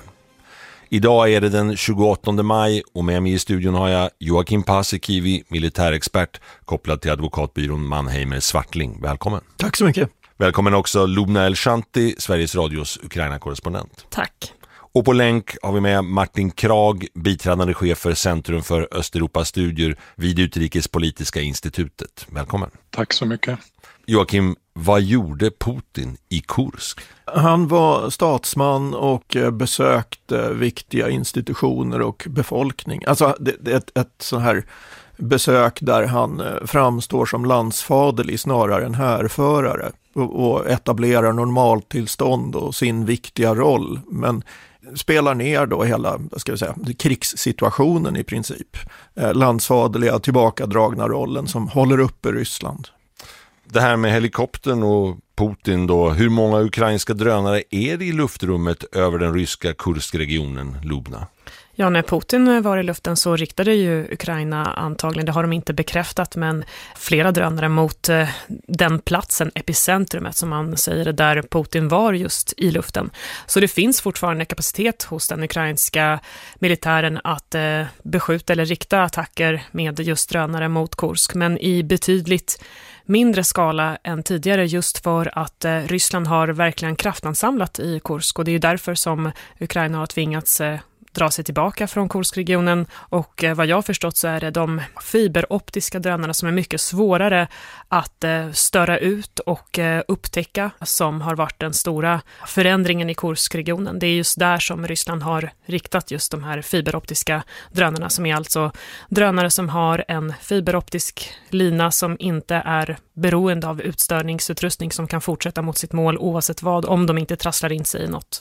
Idag är det den tjugoåttonde maj och med mig i studion har jag Joakim Paasikivi, militärexpert kopplad till advokatbyrån Mannheimer Swartling. Välkommen. Tack så mycket. Välkommen också Lubna Elshanti, Sveriges Radios Ukraina-korrespondent. Tack. Och på länk har vi med Martin Krag, biträdande chef för Centrum för Östeuropastudier vid Utrikespolitiska institutet. Välkommen. Tack så mycket. Joakim, vad gjorde Putin i Kursk? Han var statsman och besökte viktiga institutioner och befolkning. Alltså det är ett, ett sån här besök där han framstår som landsfaderlig snarare än härförare och, och etablerar normaltillstånd och sin viktiga roll. Men spelar ner då hela, vad ska jag säga, krigssituationen i princip. Eh, landsfaderliga tillbakadragna rollen som håller uppe Ryssland. Det här med helikoptern och Putin då, hur många ukrainska drönare är det i luftrummet över den ryska Kurskregionen, Lubna? Ja, när Putin var i luften så riktade ju Ukraina antagligen, det har de inte bekräftat, men flera drönare mot eh, den platsen, epicentrumet som man säger, där Putin var just i luften. Så det finns fortfarande kapacitet hos den ukrainska militären att eh, beskjuta eller rikta attacker med just drönare mot Kursk, men i betydligt mindre skala än tidigare just för att eh, Ryssland har verkligen kraftansamlat i Kursk och det är ju därför som Ukraina har tvingats eh, dra sig tillbaka från Kurskregionen och eh, vad jag har förstått så är det de fiberoptiska drönarna som är mycket svårare att eh, störa ut och eh, upptäcka som har varit den stora förändringen i Kurskregionen. Det är just där som Ryssland har riktat just de här fiberoptiska drönarna som är alltså drönare som har en fiberoptisk lina som inte är beroende av utstörningsutrustning som kan fortsätta mot sitt mål oavsett vad om de inte trasslar in sig i något.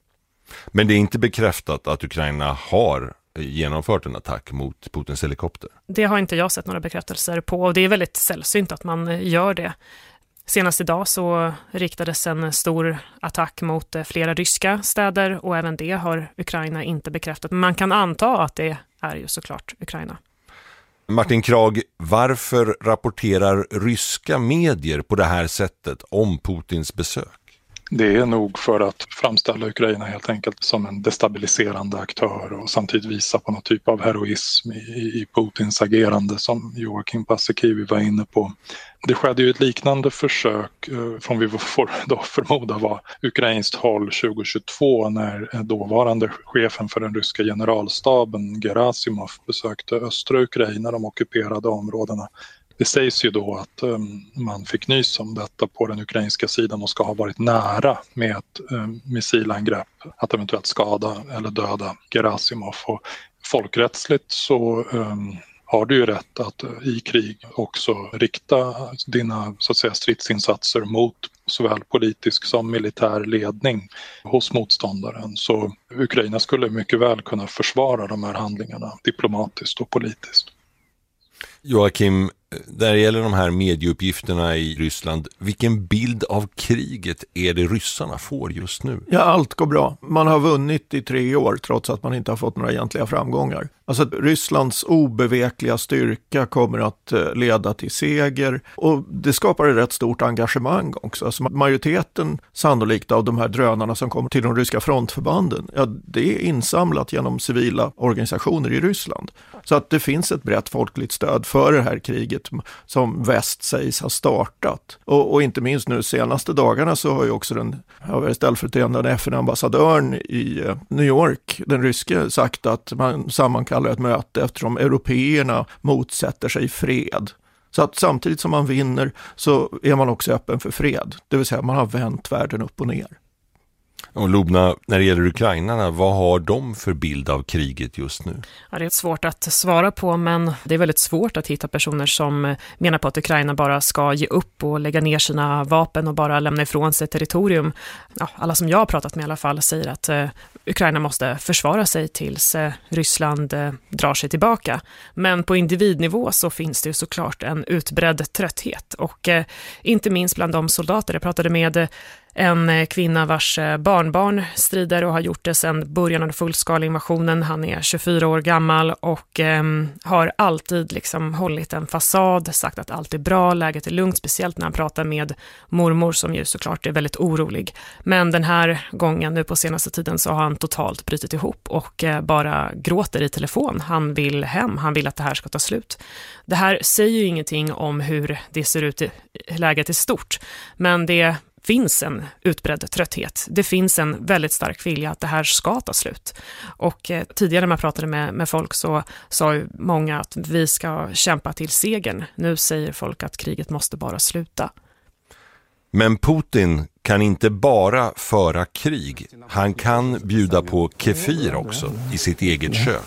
Men det är inte bekräftat att Ukraina har genomfört en attack mot Putins helikopter? Det har inte jag sett några bekräftelser på och det är väldigt sällsynt att man gör det. Senast idag så riktades en stor attack mot flera ryska städer och även det har Ukraina inte bekräftat. Men man kan anta att det är ju såklart Ukraina. Martin Krag, varför rapporterar ryska medier på det här sättet om Putins besök? Det är nog för att framställa Ukraina helt enkelt som en destabiliserande aktör och samtidigt visa på någon typ av heroism i, i Putins agerande som Joakim Paasikivi var inne på. Det skedde ju ett liknande försök eh, från vi får då förmoda var ukrainskt håll tjugohundratjugotvå när dåvarande chefen för den ryska generalstaben Gerasimov besökte östra Ukraina, de ockuperade områdena. Det sägs ju då att um, man fick nys om detta på den ukrainska sidan och ska ha varit nära med ett um, missilangrepp att eventuellt skada eller döda Gerasimov. Och folkrättsligt så um, har du ju rätt att uh, i krig också rikta dina så att säga, stridsinsatser mot såväl politisk som militär ledning hos motståndaren. Så Ukraina skulle mycket väl kunna försvara de här handlingarna diplomatiskt och politiskt. Joakim, där gäller de här medieuppgifterna i Ryssland, vilken bild av kriget är det ryssarna får just nu? Ja, allt går bra. Man har vunnit i tre år trots att man inte har fått några egentliga framgångar. Alltså Rysslands obevekliga styrka kommer att leda till seger och det skapar ett rätt stort engagemang också. Alltså majoriteten sannolikt av de här drönarna som kommer till de ryska frontförbanden, ja, det är insamlat genom civila organisationer i Ryssland. Så att det finns ett brett folkligt stöd för det här kriget som väst sägs ha startat. Och, och inte minst nu senaste dagarna så har ju också den ja, ställföreträdande F N-ambassadören i New York, den ryske, sagt att man sammankallar ett möte eftersom européerna motsätter sig fred. Så att samtidigt som man vinner så är man också öppen för fred. Det vill säga man har vänt världen upp och ner. Och Lubna, när det gäller ukrainarna, vad har de för bild av kriget just nu? Ja, det är svårt att svara på, men det är väldigt svårt att hitta personer som menar på att Ukraina bara ska ge upp och lägga ner sina vapen och bara lämna ifrån sig territorium. Ja, alla som jag har pratat med i alla fall säger att eh, Ukraina måste försvara sig tills eh, Ryssland eh, drar sig tillbaka. Men på individnivå så finns det ju såklart en utbredd trötthet och eh, inte minst bland de soldater. Jag pratade med eh, en kvinna vars barnbarn strider och har gjort det sedan början av den fullskaliga invasionen. Han är tjugofyra år gammal och eh, har alltid liksom hållit en fasad, sagt att allt är bra, läget är lugnt, speciellt när han pratar med mormor som ju såklart är väldigt orolig. Men den här gången nu på senaste tiden så har han totalt brutit ihop och eh, bara gråter i telefon. Han vill hem, han vill att det här ska ta slut. Det här säger ju ingenting om hur det ser ut i läget i stort, men det finns en utbredd trötthet. Det finns en väldigt stark vilja att det här ska ta slut. Och eh, tidigare när man pratade med, med folk så sa ju många att vi ska kämpa till segern. Nu säger folk att kriget måste bara sluta. Men Putin kan inte bara föra krig. Han kan bjuda på kefir också i sitt eget kök.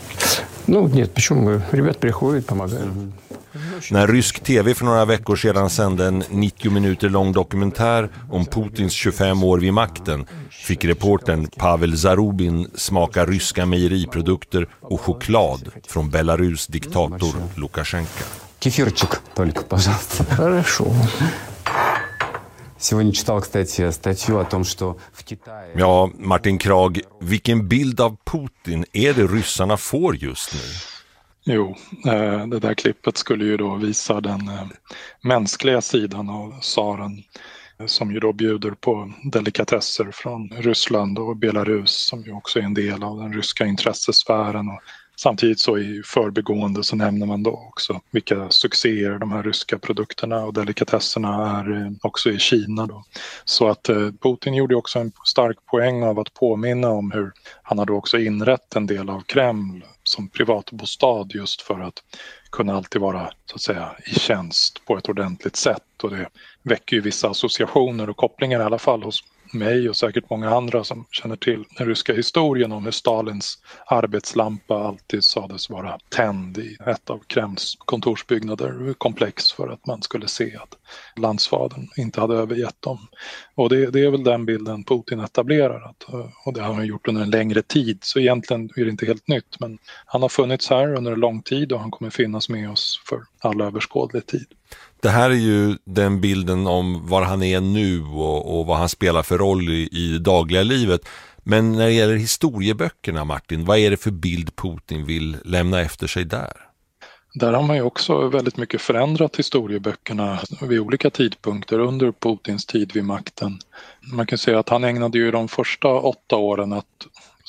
När rysk tv för några veckor sedan sände en nittio minuter lång dokumentär om Putins tjugofem år vid makten fick reportern Pavel Zarubin smaka ryska mejeriprodukter och choklad från Belarus diktator Lukasjenko. Кефирчик только, пожалуйста. Хорошо. Сегодня читал, кстати, статью о том, что в Китае... Ja, Martin Krag, vilken bild av Putin är det ryssarna får just nu? Jo, det där klippet skulle ju då visa den mänskliga sidan av tsaren som ju då bjuder på delikatesser från Ryssland och Belarus som ju också är en del av den ryska intressesfären. Och samtidigt så i förbigående så nämner man då också vilka succéer de här ryska produkterna och delikatesserna är också i Kina då. Så att Putin gjorde också en stark poäng av att påminna om hur han hade också inrett en del av Kreml som privatbostad just för att kunna alltid vara så att säga i tjänst på ett ordentligt sätt. Och det väcker ju vissa associationer och kopplingar i alla fall hos mig och säkert många andra som känner till den ryska historien om hur Stalins arbetslampa alltid sades vara tänd i ett av Kremls kontorsbyggnader komplex för att man skulle se att landsfadern inte hade övergett dem. Och det, det är väl den bilden Putin etablerar att, och det har han gjort under en längre tid, så egentligen är det inte helt nytt, men han har funnits här under en lång tid och han kommer finnas med oss för all överskådlig tid. Det här är ju den bilden om var han är nu och, och vad han spelar för roll i, i det dagliga livet. Men när det gäller historieböckerna, Martin, vad är det för bild Putin vill lämna efter sig där? Där har man ju också väldigt mycket förändrat historieböckerna vid olika tidpunkter under Putins tid vid makten. Man kan säga att han ägnade ju de första åtta åren att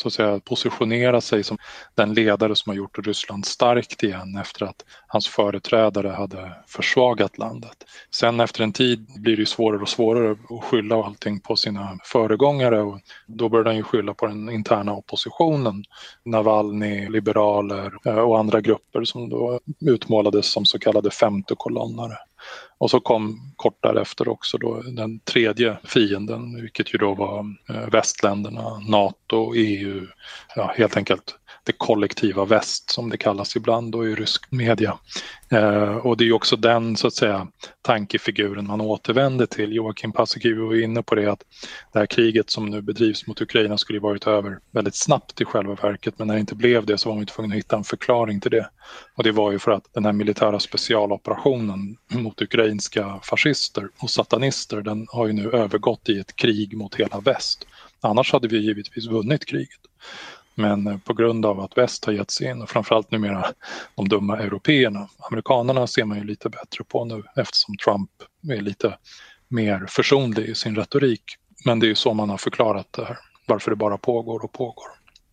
så att säga positionera sig som den ledare som har gjort Ryssland starkt igen efter att hans företrädare hade försvagat landet. Sen efter en tid blir det svårare och svårare att skylla allting på sina föregångare, och då börjar han ju skylla på den interna oppositionen, Navalny, liberaler och andra grupper som då utmålades som så kallade femtekolonnare. Och så kom kort därefter också då den tredje fienden, vilket ju då var västländerna, NATO, E U, ja, helt enkelt det kollektiva väst som det kallas ibland då i rysk media. Eh, och det är ju också den så att säga tankefiguren man återvänder till. Joakim Paasikivi var inne på det, att det här kriget som nu bedrivs mot Ukraina skulle varit över väldigt snabbt i själva verket, men när det inte blev det så var man inte tvungen att hitta en förklaring till det. Och det var ju för att den här militära specialoperationen mot ukrainska fascister och satanister, den har ju nu övergått i ett krig mot hela väst. Annars hade vi givetvis vunnit kriget. Men på grund av att väst har gett sig in, och framförallt numera de dumma européerna. Amerikanerna ser man ju lite bättre på nu eftersom Trump är lite mer försonlig i sin retorik. Men det är ju så man har förklarat det här, varför det bara pågår och pågår.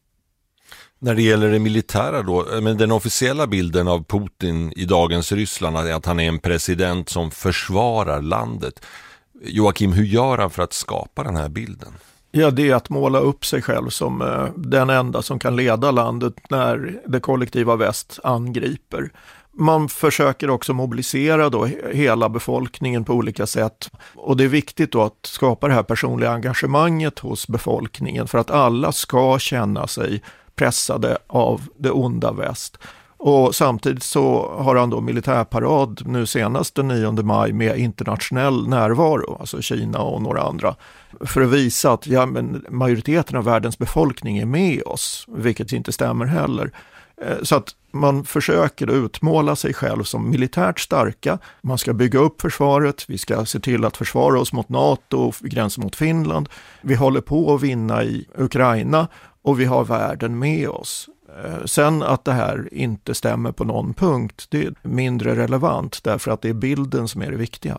När det gäller det militära då, men den officiella bilden av Putin i dagens Ryssland är att han är en president som försvarar landet. Joakim, hur gör han för att skapa den här bilden? Ja, det är att måla upp sig själv som eh, den enda som kan leda landet när det kollektiva väst angriper. Man försöker också mobilisera då hela befolkningen på olika sätt. Och det är viktigt då att skapa det här personliga engagemanget hos befolkningen för att alla ska känna sig pressade av det onda väst. Och samtidigt så har han då militärparad nu senast den nionde maj med internationell närvaro, alltså Kina och några andra, för att visa att ja, men majoriteten av världens befolkning är med oss, vilket inte stämmer heller. Så att man försöker utmåla sig själv som militärt starka. Man ska bygga upp försvaret, vi ska se till att försvara oss mot NATO och gränsen mot Finland. Vi håller på att vinna i Ukraina och vi har världen med oss. Sen att det här inte stämmer på någon punkt, det är mindre relevant därför att det är bilden som är det viktiga.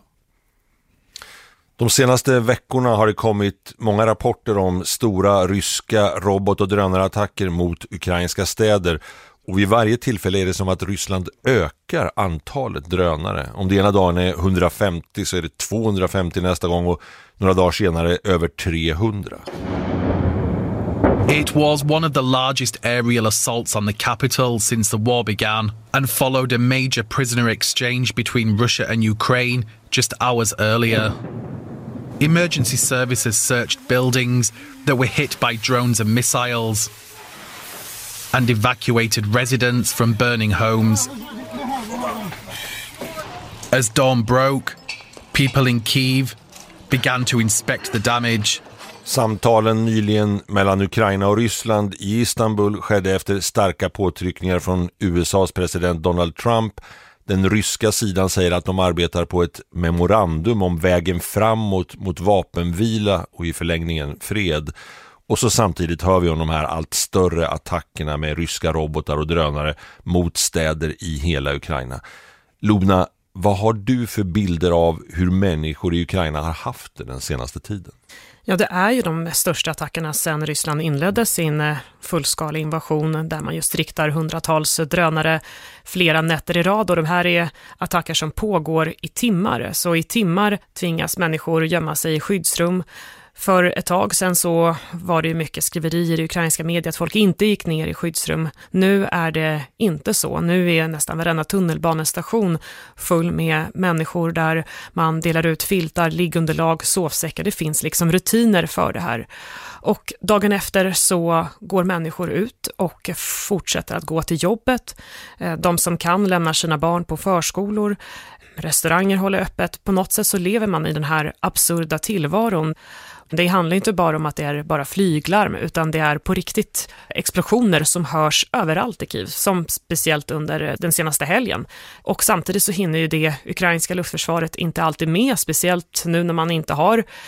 De senaste veckorna har det kommit många rapporter om stora ryska robot- och drönarattacker mot ukrainska städer. Och vid varje tillfälle är det som att Ryssland ökar antalet drönare. Om det ena dagen är hundrafemtio så är det tvåhundrafemtio nästa gång och några dagar senare över trehundra. It was one of the largest aerial assaults on the capital since the war began and followed a major prisoner exchange between Russia and Ukraine just hours earlier. Emergency services searched buildings that were hit by drones and missiles and evacuated residents from burning homes. As dawn broke, people in Kyiv began to inspect the damage. Samtalen nyligen mellan Ukraina och Ryssland i Istanbul skedde efter starka påtryckningar från U S A:s president Donald Trump. Den ryska sidan säger att de arbetar på ett memorandum om vägen framåt mot vapenvila och i förlängningen fred. Och så samtidigt hör vi om de här allt större attackerna med ryska robotar och drönare mot städer i hela Ukraina. Lubna, vad har du för bilder av hur människor i Ukraina har haft det den senaste tiden? Ja, det är ju de största attackerna sedan Ryssland inledde sin fullskalig invasion där man just riktar hundratals drönare flera nätter i rad. Och de här är attacker som pågår i timmar. Så i timmar tvingas människor gömma sig i skyddsrum. För ett tag sedan så var det ju mycket skriverier i ukrainska medier att folk inte gick ner i skyddsrum. Nu är det inte så. Nu är nästan varenda tunnelbanestation full med människor där man delar ut filtar, liggunderlag, sovsäckar. Det finns liksom rutiner för det här. Och dagen efter så går människor ut och fortsätter att gå till jobbet. De som kan lämnar sina barn på förskolor. Restauranger håller öppet. På något sätt så lever man i den här absurda tillvaron. Det handlar inte bara om att det är bara flyglarm utan det är på riktigt explosioner som hörs överallt i Kyiv, som speciellt under den senaste helgen. Och samtidigt så hinner ju det ukrainska luftförsvaret inte alltid med, speciellt nu när man inte har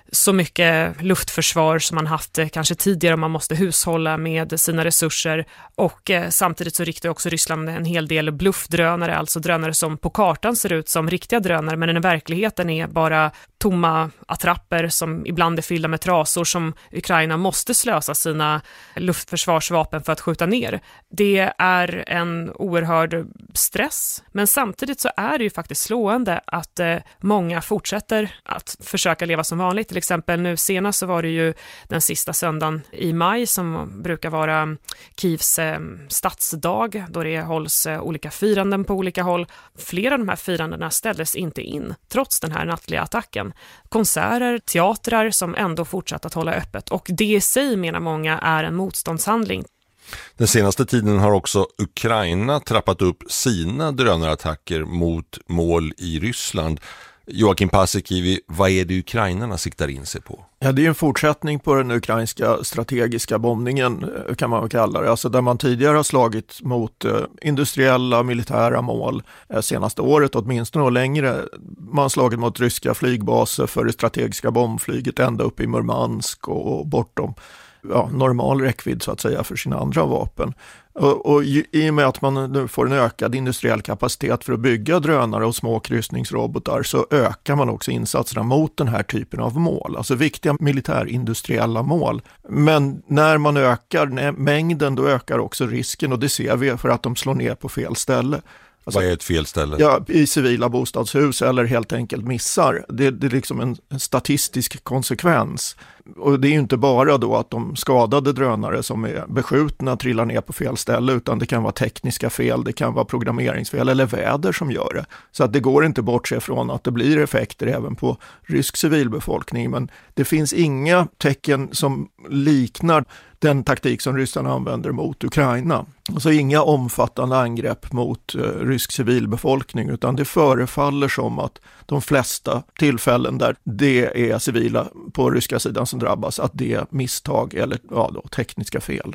så mycket luftförsvar som man haft kanske tidigare, man måste hushålla med sina resurser, och eh, samtidigt så riktar också Ryssland en hel del bluffdrönare, alltså drönare som på kartan ser ut som riktiga drönare men i verkligheten är bara tomma attrapper som ibland är fyllda med trasor som Ukraina måste slösa sina luftförsvarsvapen för att skjuta ner. Det är en oerhörd stress, men samtidigt så är det ju faktiskt slående att eh, många fortsätter att försöka leva som vanligt. Till exempel nu senast så var det ju den sista söndagen i maj som brukar vara Kievs eh, stadsdag, då det hålls eh, olika firanden på olika håll. Flera av de här firandena ställdes inte in trots den här nattliga attacken. Konserter, teatrar som ändå fortsatt att hålla öppet, och det i sig menar många är en motståndshandling. Den senaste tiden har också Ukraina trappat upp sina drönarattacker mot mål i Ryssland. Joakim Paasikivi, vad är det ukrainarna siktar in sig på? Ja, det är en fortsättning på den ukrainska strategiska bombningen, kan man kalla det. Alltså där man tidigare har slagit mot eh, industriella militära mål eh, senaste året åtminstone och längre. Man har slagit mot ryska flygbaser för det strategiska bombflyget ända upp i Murmansk och, och bortom ja, normal räckvidd så att säga för sina andra vapen. Och, och i och med att man nu får en ökad industriell kapacitet för att bygga drönare och små kryssningsrobotar så ökar man också insatserna mot den här typen av mål. Alltså viktiga militärindustriella mål. Men när man ökar mängden då ökar också risken, och det ser vi för att de slår ner på fel ställe. Alltså, vad är ett fel ställe? Ja, i civila bostadshus eller helt enkelt missar. Det, det är liksom en, en statistisk konsekvens. Och det är ju inte bara då att de skadade drönare som är beskjutna trillar ner på fel ställe, utan det kan vara tekniska fel, det kan vara programmeringsfel eller väder som gör det. Så att det går inte bort sig från att det blir effekter även på rysk civilbefolkning, men det finns inga tecken som liknar den taktik som ryssarna använder mot Ukraina. Alltså inga omfattande angrepp mot uh, rysk civilbefolkning, utan det förefaller som att de flesta tillfällen där det är civila på ryska sidan som drabbas, att det är misstag eller ja, då, tekniska fel.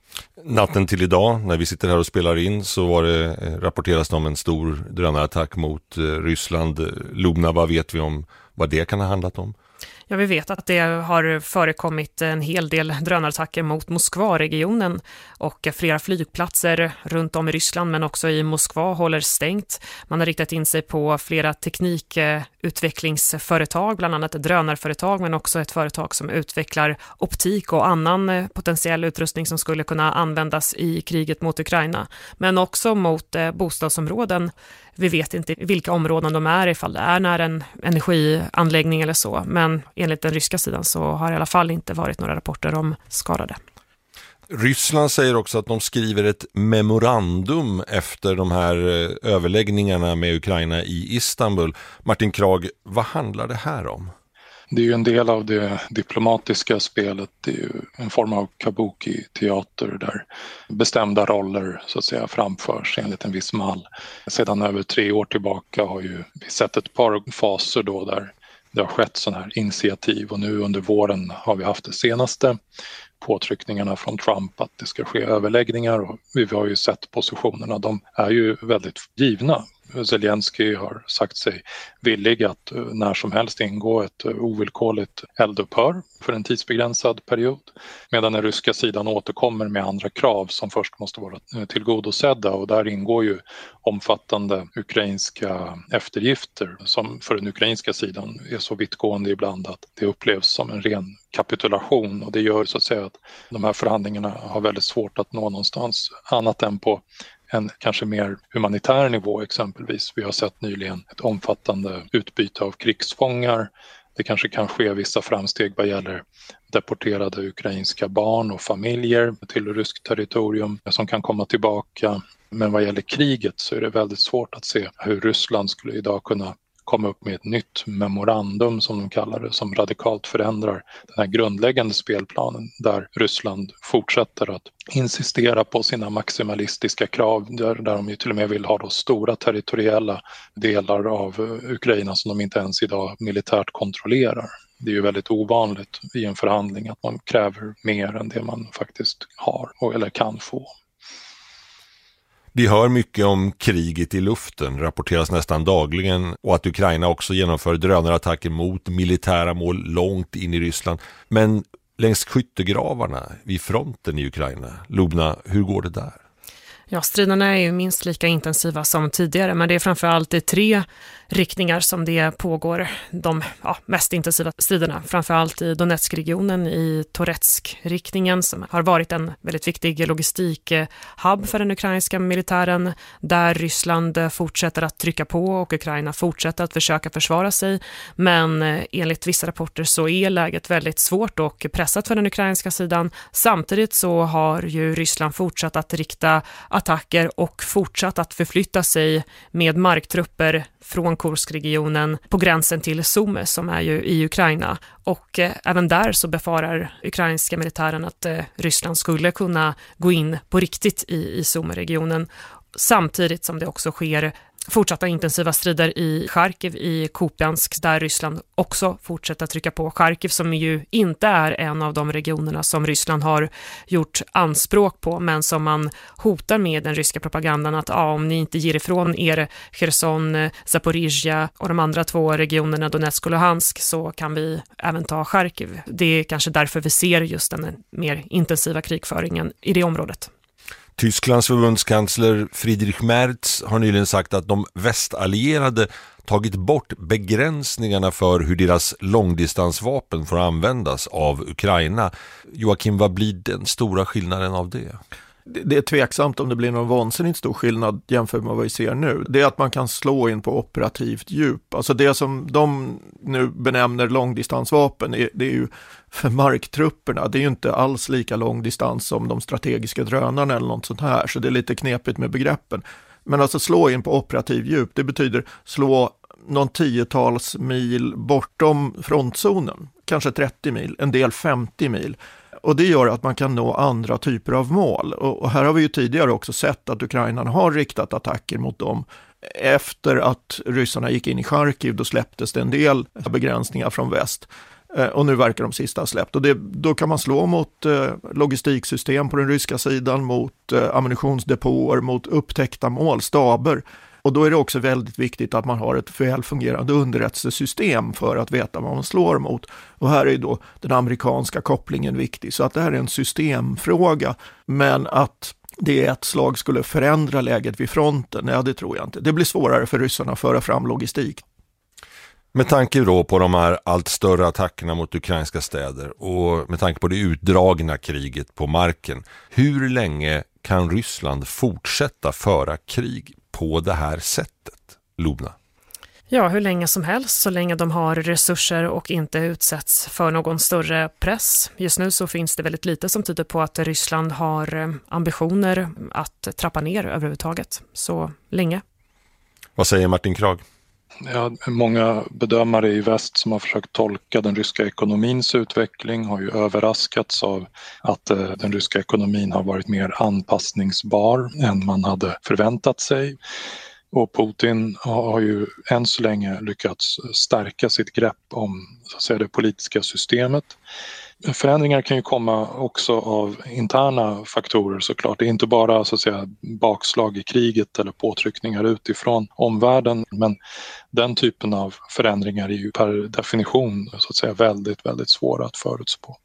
Natten till idag, när vi sitter här och spelar in, så var det, rapporteras det om en stor drönarattack mot uh, Ryssland. Lubna, vad vet vi om vad det kan ha handlat om? Ja, vi vet att det har förekommit en hel del drönarattacker mot Moskva-regionen, och flera flygplatser runt om i Ryssland men också i Moskva håller stängt. Man har riktat in sig på flera teknikutvecklingsföretag, bland annat ett drönarföretag men också ett företag som utvecklar optik och annan potentiell utrustning som skulle kunna användas i kriget mot Ukraina. Men också mot bostadsområden. Vi vet inte vilka områden de är, ifall det är nära en energianläggning eller så. Men enligt den ryska sidan så har det i alla fall inte varit några rapporter om skadade. Ryssland säger också att de skriver ett memorandum efter de här överläggningarna med Ukraina i Istanbul. Martin Krag, vad handlar det här om? Det är ju en del av det diplomatiska spelet. Det är ju en form av kabuki-teater där bestämda roller så att säga framförs enligt en viss mall. Sedan över tre år tillbaka har ju vi sett ett par faser då där det har skett sådana här initiativ, och nu under våren har vi haft det senaste påtryckningarna från Trump att det ska ske överläggningar, och vi har ju sett positionerna, de är ju väldigt givna. Zelensky har sagt sig villig att när som helst ingå ett ovillkorligt eldupphör för en tidsbegränsad period, medan den ryska sidan återkommer med andra krav som först måste vara tillgodosedda, och där ingår ju omfattande ukrainska eftergifter som för den ukrainska sidan är så vittgående ibland att det upplevs som en ren kapitulation, och det gör så att säga att de här förhandlingarna har väldigt svårt att nå någonstans annat än på en kanske mer humanitär nivå exempelvis. Vi har sett nyligen ett omfattande utbyte av krigsfångar. Det kanske kan ske vissa framsteg vad gäller deporterade ukrainska barn och familjer till ryskt territorium som kan komma tillbaka. Men vad gäller kriget så är det väldigt svårt att se hur Ryssland skulle idag kunna komma upp med ett nytt memorandum som de kallar det, som radikalt förändrar den här grundläggande spelplanen där Ryssland fortsätter att insistera på sina maximalistiska krav, där, där de ju till och med vill ha då stora territoriella delar av Ukraina som de inte ens idag militärt kontrollerar. Det är ju väldigt ovanligt i en förhandling att man kräver mer än det man faktiskt har eller kan få. Vi hör mycket om kriget i luften, rapporteras nästan dagligen, och att Ukraina också genomför drönarattacker mot militära mål långt in i Ryssland. Men längs skyttegravarna vid fronten i Ukraina, Lubna, hur går det där? Ja, striderna är ju minst lika intensiva som tidigare, men det är framförallt i tre riktningar som det pågår de ja, mest intensiva striderna. Framförallt i Donetsk-regionen, i Toretsk-riktningen som har varit en väldigt viktig logistikhub för den ukrainska militären, där Ryssland fortsätter att trycka på och Ukraina fortsätter att försöka försvara sig. Men enligt vissa rapporter så är läget väldigt svårt och pressat för den ukrainska sidan. Samtidigt så har ju Ryssland fortsatt att rikta attacker och fortsatt att förflytta sig med marktrupper från Kurskregionen på gränsen till Sumy som är ju i Ukraina. Och eh, även där så befarar ukrainska militären att eh, Ryssland skulle kunna gå in på riktigt i, i Sumy-regionen. Samtidigt som det också sker fortsatta intensiva strider i Charkiv i Kupiansk, där Ryssland också fortsätter trycka på. Charkiv som ju inte är en av de regionerna som Ryssland har gjort anspråk på, men som man hotar med den ryska propagandan att ja, om ni inte ger ifrån er Cherson, Zaporizjzja och de andra två regionerna Donetsk och Luhansk så kan vi även ta Charkiv. Det är kanske därför vi ser just den mer intensiva krigföringen i det området. Tysklands förbundskansler Friedrich Merz har nyligen sagt att de västallierade tagit bort begränsningarna för hur deras långdistansvapen får användas av Ukraina. Joakim, vad blir den stora skillnaden av det? Det är tveksamt om det blir någon vansinnigt stor skillnad jämfört med vad vi ser nu. Det är att man kan slå in på operativt djup. Alltså det som de nu benämner långdistansvapen, det är ju för marktrupperna. Det är ju inte alls lika lång distans som de strategiska drönarna eller något sånt här. Så det är lite knepigt med begreppen. Men alltså slå in på operativ djup, det betyder slå någon tiotals mil bortom frontzonen. Kanske trettio mil, en del femtio mil. Och det gör att man kan nå andra typer av mål. Och här har vi ju tidigare också sett att Ukraina har riktat attacker mot dem. Efter att ryssarna gick in i Charkiv, då släpptes det en del begränsningar från väst. Och nu verkar de sista ha släppt. Och det, då kan man slå mot eh, logistiksystem på den ryska sidan, mot eh, ammunitionsdepåer, mot upptäckta mål, staber. Och då är det också väldigt viktigt att man har ett väl fungerande underrättelsesystem för att veta vad man slår mot. Och här är då den amerikanska kopplingen viktig. Så att det här är en systemfråga. Men att det ett slag skulle förändra läget vid fronten, nej, det tror jag inte. Det blir svårare för ryssarna att föra fram logistik. Med tanke då på de här allt större attackerna mot ukrainska städer och med tanke på det utdragna kriget på marken, hur länge kan Ryssland fortsätta föra krig på det här sättet, Lubna? Ja, hur länge som helst, så länge de har resurser och inte utsätts för någon större press. Just nu så finns det väldigt lite som tyder på att Ryssland har ambitioner att trappa ner överhuvudtaget. Så länge. Vad säger Martin Krag? Ja, många bedömare i väst som har försökt tolka den ryska ekonomins utveckling har ju överraskats av att eh, den ryska ekonomin har varit mer anpassningsbar än man hade förväntat sig. Och Putin har ju än så länge lyckats stärka sitt grepp om, så att säga, det politiska systemet. Förändringar kan ju komma också av interna faktorer såklart. Det är inte bara, så att säga, bakslag i kriget eller påtryckningar utifrån omvärlden, men den typen av förändringar är ju per definition, så att säga, väldigt, väldigt svåra att förutspå.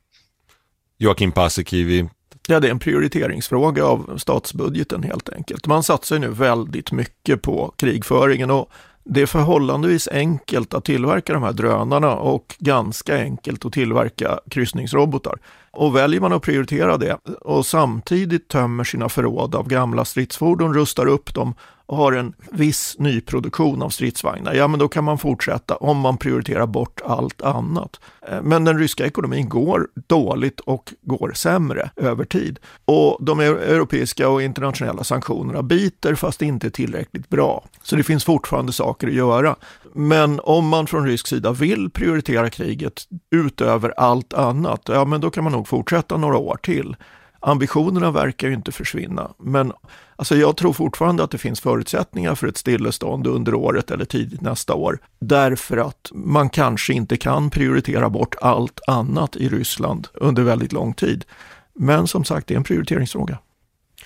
Joakim Paasikivi. Ja, det är en prioriteringsfråga av statsbudgeten helt enkelt. Man satsar nu väldigt mycket på krigföringen och det är förhållandevis enkelt att tillverka de här drönarna och ganska enkelt att tillverka kryssningsrobotar. Och väljer man att prioritera det och samtidigt tömmer sina förråd av gamla stridsfordon, rustar upp dem och har en viss nyproduktion av stridsvagnar, ja men då kan man fortsätta om man prioriterar bort allt annat. Men den ryska ekonomin går dåligt och går sämre över tid. Och de europeiska och internationella sanktionerna biter fast inte tillräckligt bra. Så det finns fortfarande saker att göra. Men om man från rysk sida vill prioritera kriget utöver allt annat, ja men då kan man nog fortsätta några år till. Ambitionerna verkar ju inte försvinna, men alltså jag tror fortfarande att det finns förutsättningar för ett stillestånd under året eller tidigt nästa år. Därför att man kanske inte kan prioritera bort allt annat i Ryssland under väldigt lång tid. Men som sagt, det är en prioriteringsfråga.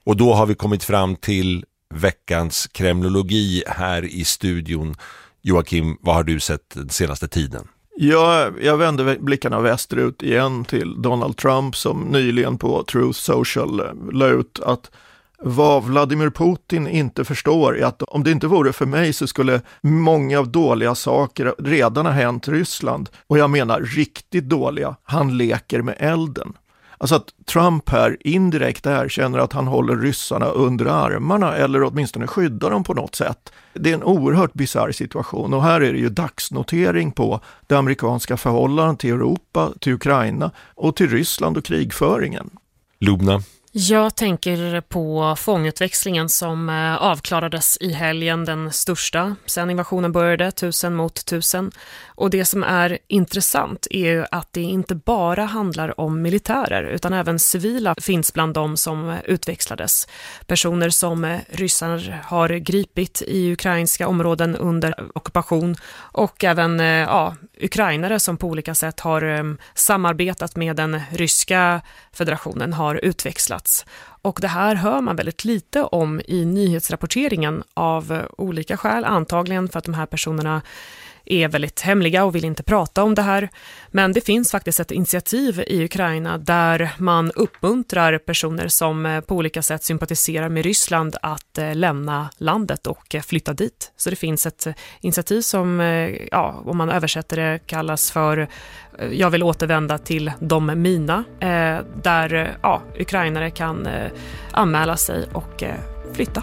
Och då har vi kommit fram till veckans kremlologi här i studion. Joakim, vad har du sett den senaste tiden? Ja, jag vänder blickarna västerut igen till Donald Trump som nyligen på Truth Social la ut att vad Vladimir Putin inte förstår är att om det inte vore för mig så skulle många av dåliga saker redan ha hänt Ryssland. Och jag menar riktigt dåliga. Han leker med elden. Alltså att Trump här indirekt erkänner att han håller ryssarna under armarna eller åtminstone skyddar dem på något sätt. Det är en oerhört bizarr situation och här är det ju dagsnotering på det amerikanska förhållandet till Europa, till Ukraina och till Ryssland och krigföringen. Lubna? Jag tänker på fångutväxlingen som avklarades i helgen, den största sedan invasionen började, tusen mot tusen. Och det som är intressant är ju att det inte bara handlar om militärer utan även civila finns bland dem som utväxlades. Personer som ryssar har gripit i ukrainska områden under ockupation och även ja, ukrainare som på olika sätt har samarbetat med den ryska federationen har utväxlats. Och det här hör man väldigt lite om i nyhetsrapporteringen av olika skäl, antagligen för att de här personerna är väldigt hemliga och vill inte prata om det här. Men det finns faktiskt ett initiativ i Ukraina där man uppmuntrar personer som på olika sätt sympatiserar med Ryssland att lämna landet och flytta dit. Så det finns ett initiativ som, ja, om man översätter det, kallas för Jag vill återvända till de mina, där ja, ukrainare kan anmäla sig och flytta.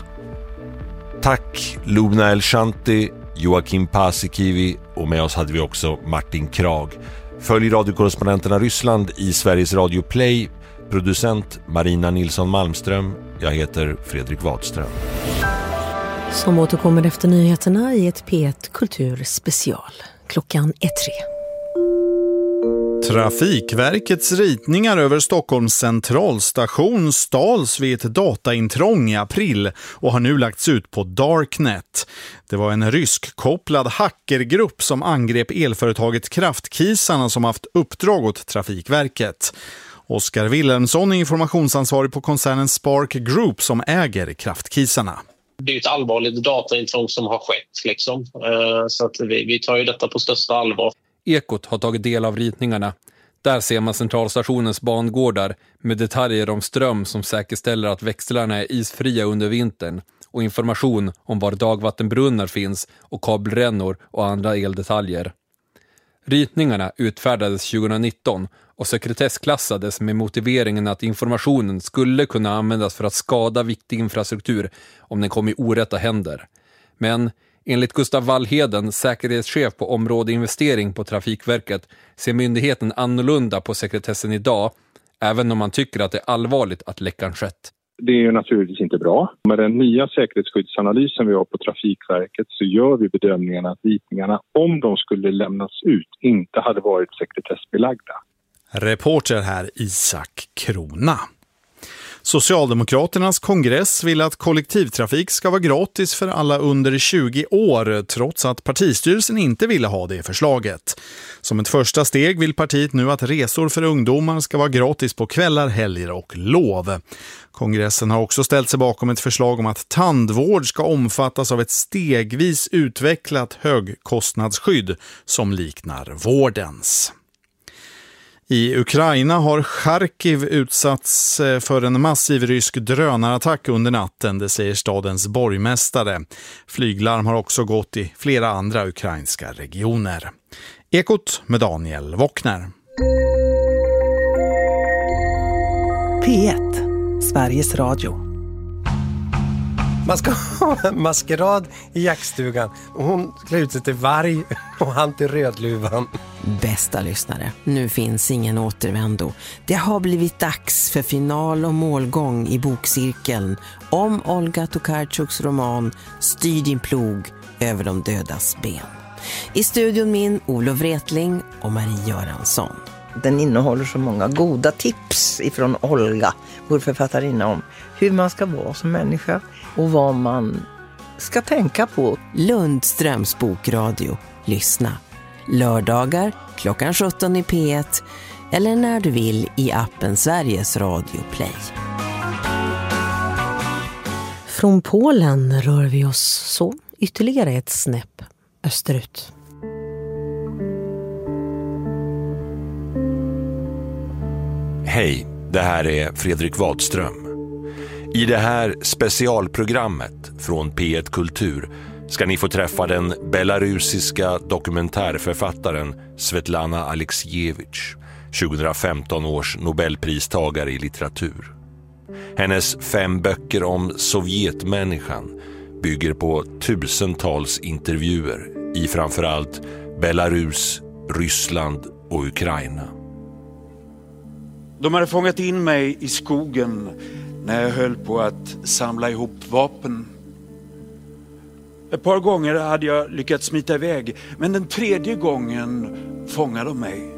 Tack Lubna El-Shanti, Joakim Paasikivi och med oss hade vi också Martin Krag. Följ radiokorrespondenterna Ryssland i Sveriges Radio Play. Producent Marina Nilsson Malmström. Jag heter Fredrik Wadström. Som återkommer efter nyheterna i ett P ett Kulturspecial. Klockan är tre. Trafikverkets ritningar över Stockholms centralstation stals vid ett dataintrång i april och har nu lagts ut på Darknet. Det var en ryskkopplad hackergrupp som angrep elföretaget Kraftkisarna som haft uppdrag åt Trafikverket. Oskar Wilhelmsson är informationsansvarig på koncernen Spark Group som äger Kraftkisarna. Det är ett allvarligt dataintrång som har skett liksom. Så att vi, vi tar ju detta på största allvar. Ekot har tagit del av ritningarna. Där ser man centralstationens bangårdar med detaljer om ström som säkerställer att växlarna är isfria under vintern och information om var dagvattenbrunnar finns och kabelrännor och andra eldetaljer. Ritningarna utfärdades tjugonitton och sekretessklassades med motiveringen att informationen skulle kunna användas för att skada viktig infrastruktur om den kom i orätta händer. Men enligt Gustav Wallheden, säkerhetschef på område investering på Trafikverket, ser myndigheten annorlunda på sekretessen idag, även om man tycker att det är allvarligt att läckan skett. Det är ju naturligtvis inte bra. Med den nya säkerhetsskyddsanalysen vi har på Trafikverket så gör vi bedömningen att ritningarna, om de skulle lämnas ut, inte hade varit sekretessbelagda. Reporter här Isak Krona. Socialdemokraternas kongress vill att kollektivtrafik ska vara gratis för alla under tjugo år trots att partistyrelsen inte ville ha det förslaget. Som ett första steg vill partiet nu att resor för ungdomar ska vara gratis på kvällar, helger och lov. Kongressen har också ställt sig bakom ett förslag om att tandvård ska omfattas av ett stegvis utvecklat högkostnadsskydd som liknar vårdens. I Ukraina har Charkiv utsatts för en massiv rysk drönarattack under natten, det säger stadens borgmästare. Flyglarm har också gått i flera andra ukrainska regioner. Ekot med Daniel Wockner. P ett, Sveriges Radio. Man ska ha en maskerad i jaktstugan och hon klär ut sig till varg och han till rödluvan. Bästa lyssnare, nu finns ingen återvändo. Det har blivit dags för final och målgång i bokcirkeln om Olga Tokarczuks roman Styr din plog över de dödas ben. I studion min Olof Wretling och Marie Göransson. Den innehåller så många goda tips ifrån Olga, vår författarinna, om hur man ska vara som människa och vad man ska tänka på. Lundströms bokradio. Lyssna. Lördagar klockan sjutton i P ett eller när du vill i appen Sveriges Radio Play. Från Polen rör vi oss så ytterligare ett snäpp österut. Hej, det här är Fredrik Wadström. I det här specialprogrammet från P ett Kultur ska ni få träffa den belarusiska dokumentärförfattaren Svetlana Aleksijevitj, tjugohundrafemton års Nobelpristagare i litteratur. Hennes fem böcker om Sovjetmänniskan bygger på tusentals intervjuer i framförallt Belarus, Ryssland och Ukraina. De hade fångat in mig i skogen när jag höll på att samla ihop vapen. Ett par gånger hade jag lyckats smita iväg, men den tredje gången fångade de mig.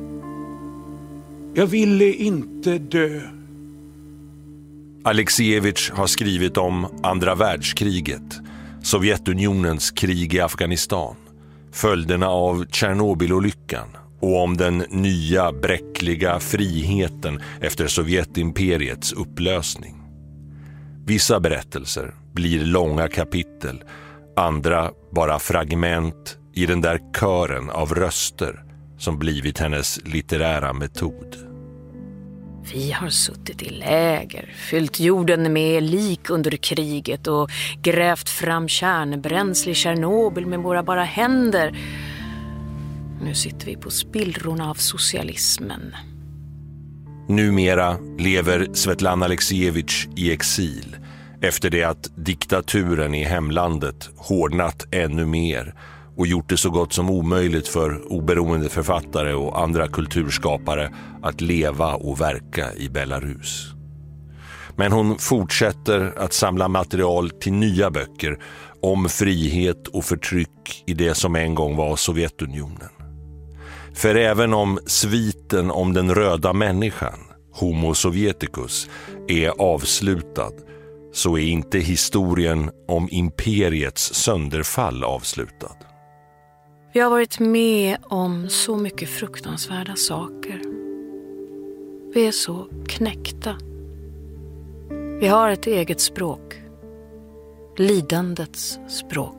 Jag ville inte dö. Aleksijevitj har skrivit om andra världskriget, Sovjetunionens krig i Afghanistan, följderna av Tjernobylolyckan och om den nya bräckliga friheten efter Sovjetimperiets upplösning. Vissa berättelser blir långa kapitel, andra bara fragment i den där kören av röster som blivit hennes litterära metod. Vi har suttit i läger, fyllt jorden med lik under kriget och grävt fram kärnbränsle i Tjernobyl med våra bara händer. Nu sitter vi på spillrorna av socialismen. Numera lever Svetlana Aleksijevitj i exil efter det att diktaturen i hemlandet hårdnat ännu mer och gjort det så gott som omöjligt för oberoende författare och andra kulturskapare att leva och verka i Belarus. Men hon fortsätter att samla material till nya böcker om frihet och förtryck i det som en gång var Sovjetunionen. För även om sviten om den röda människan, Homo Sovieticus, är avslutad, så är inte historien om imperiets sönderfall avslutad. Vi har varit med om så mycket fruktansvärda saker. Vi är så knäckta. Vi har ett eget språk. Lidandets språk.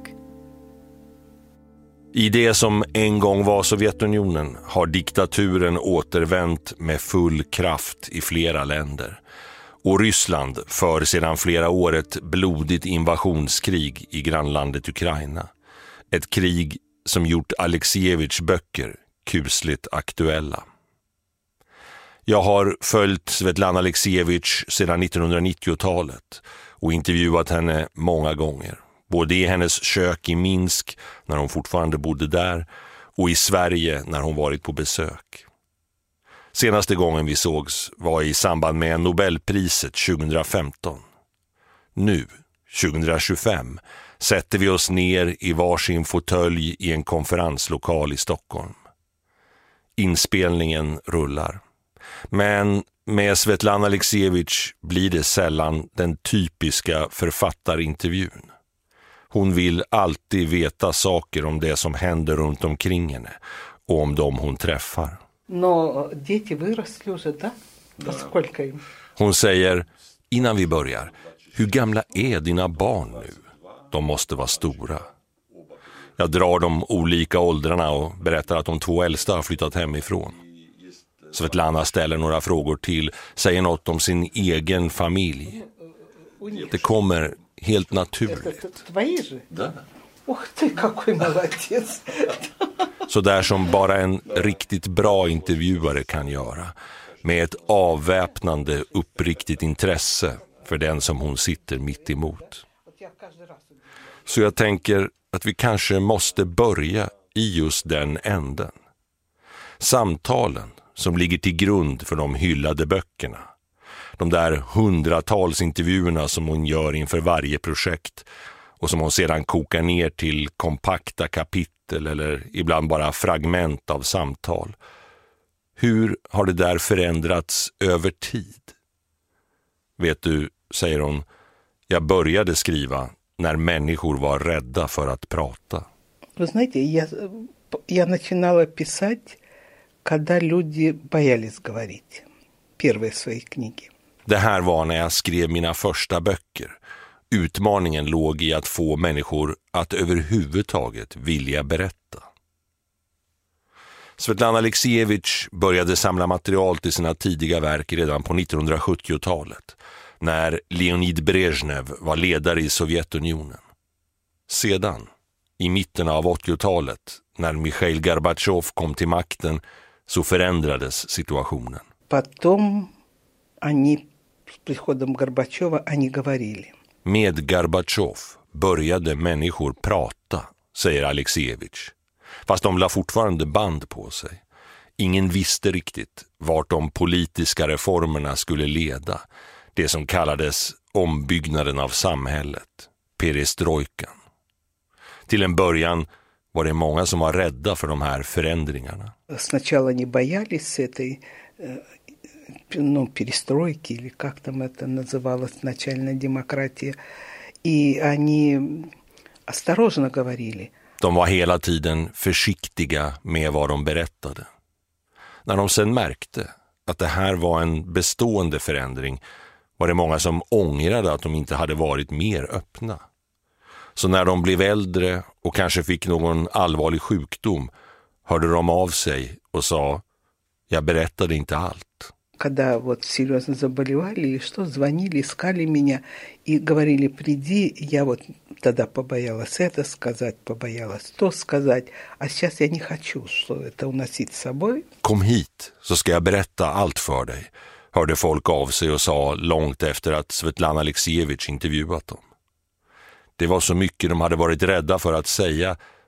I det som en gång var Sovjetunionen har diktaturen återvänt med full kraft i flera länder. Och Ryssland för sedan flera år ett blodigt invasionskrig i grannlandet Ukraina. Ett krig som gjort Aleksijevitjs böcker kusligt aktuella. Jag har följt Svetlana Aleksijevitj sedan nittonhundranittiotalet och intervjuat henne många gånger. Både i hennes kök i Minsk när hon fortfarande bodde där och i Sverige när hon varit på besök. Senaste gången vi sågs var i samband med Nobelpriset tjugohundrafemton. Nu, tjugohundratjugofem, sätter vi oss ner i varsin fåtölj i en konferenslokal i Stockholm. Inspelningen rullar. Men med Svetlana Aleksijevitj blir det sällan den typiska författarintervjun. Hon vill alltid veta saker om det som händer runt omkring henne och om dem hon träffar. Но дети выросли уже, да? Поскольку им? Hon säger, innan vi börjar, hur gamla är dina barn nu? De måste vara stora. Jag drar de olika åldrarna och berättar att de två äldsta har flyttat hemifrån. Svetlana ställer några frågor till, säger något om sin egen familj. Det kommer helt naturligt. Så där som bara en riktigt bra intervjuare kan göra. Med ett avväpnande, uppriktigt intresse för den som hon sitter mitt emot. Så jag tänker att vi kanske måste börja i just den änden. Samtalen som ligger till grund för de hyllade böckerna. De där hundratals intervjuerna som hon gör inför varje projekt och som hon sedan kokar ner till kompakta kapitel eller ibland bara fragment av samtal. Hur har det där förändrats över tid? Vet du, säger hon, jag började skriva när människor var rädda för att prata. Вы знаете, я, я начинала писать, когда люди боялись говорить. Первые свои книги. Det här var när jag skrev mina första böcker. Utmaningen låg i att få människor att överhuvudtaget vilja berätta. Svetlana Aleksijevitj började samla material till sina tidiga verk redan på nittonhundrasjuttiotalet, när Leonid Brezhnev var ledare i Sovjetunionen. Sedan, i mitten av åttiotalet, när Mikhail Gorbatjov kom till makten, så förändrades situationen. Потом они с приходом Горбачева они говорили. Med Gorbatjov började människor prata, säger Aleksijevitj. Fast de la fortfarande band på sig. Ingen visste riktigt vart de politiska reformerna skulle leda. Det som kallades ombyggnaden av samhället, perestrojkan. Till en början var det många som var rädda för de här förändringarna. Сначала они боялись этой ну, перестройки, или как там это называлось, начальная демократия. И они осторожно говорили. De var hela tiden försiktiga med vad de berättade. När de sen märkte att det här var en bestående förändring var det många som ångrade att de inte hade varit mer öppna. Så när de blev äldre och kanske fick någon allvarlig sjukdom hörde de av sig och sa: jag berättade inte allt. Когда вот серьезно заболевали или что, звонили, искали меня и говорили: приди, я вот тогда побоялась это сказать, побоялась то сказать, а сейчас я не хочу, что это уносить с собой. Kom hit så ska jag berätta allt för dig, hörde folk av sig och sa långt efter att Svetlana Aleksijevitj intervjuat dem. Det var så mycket de hade varit rädda för att säga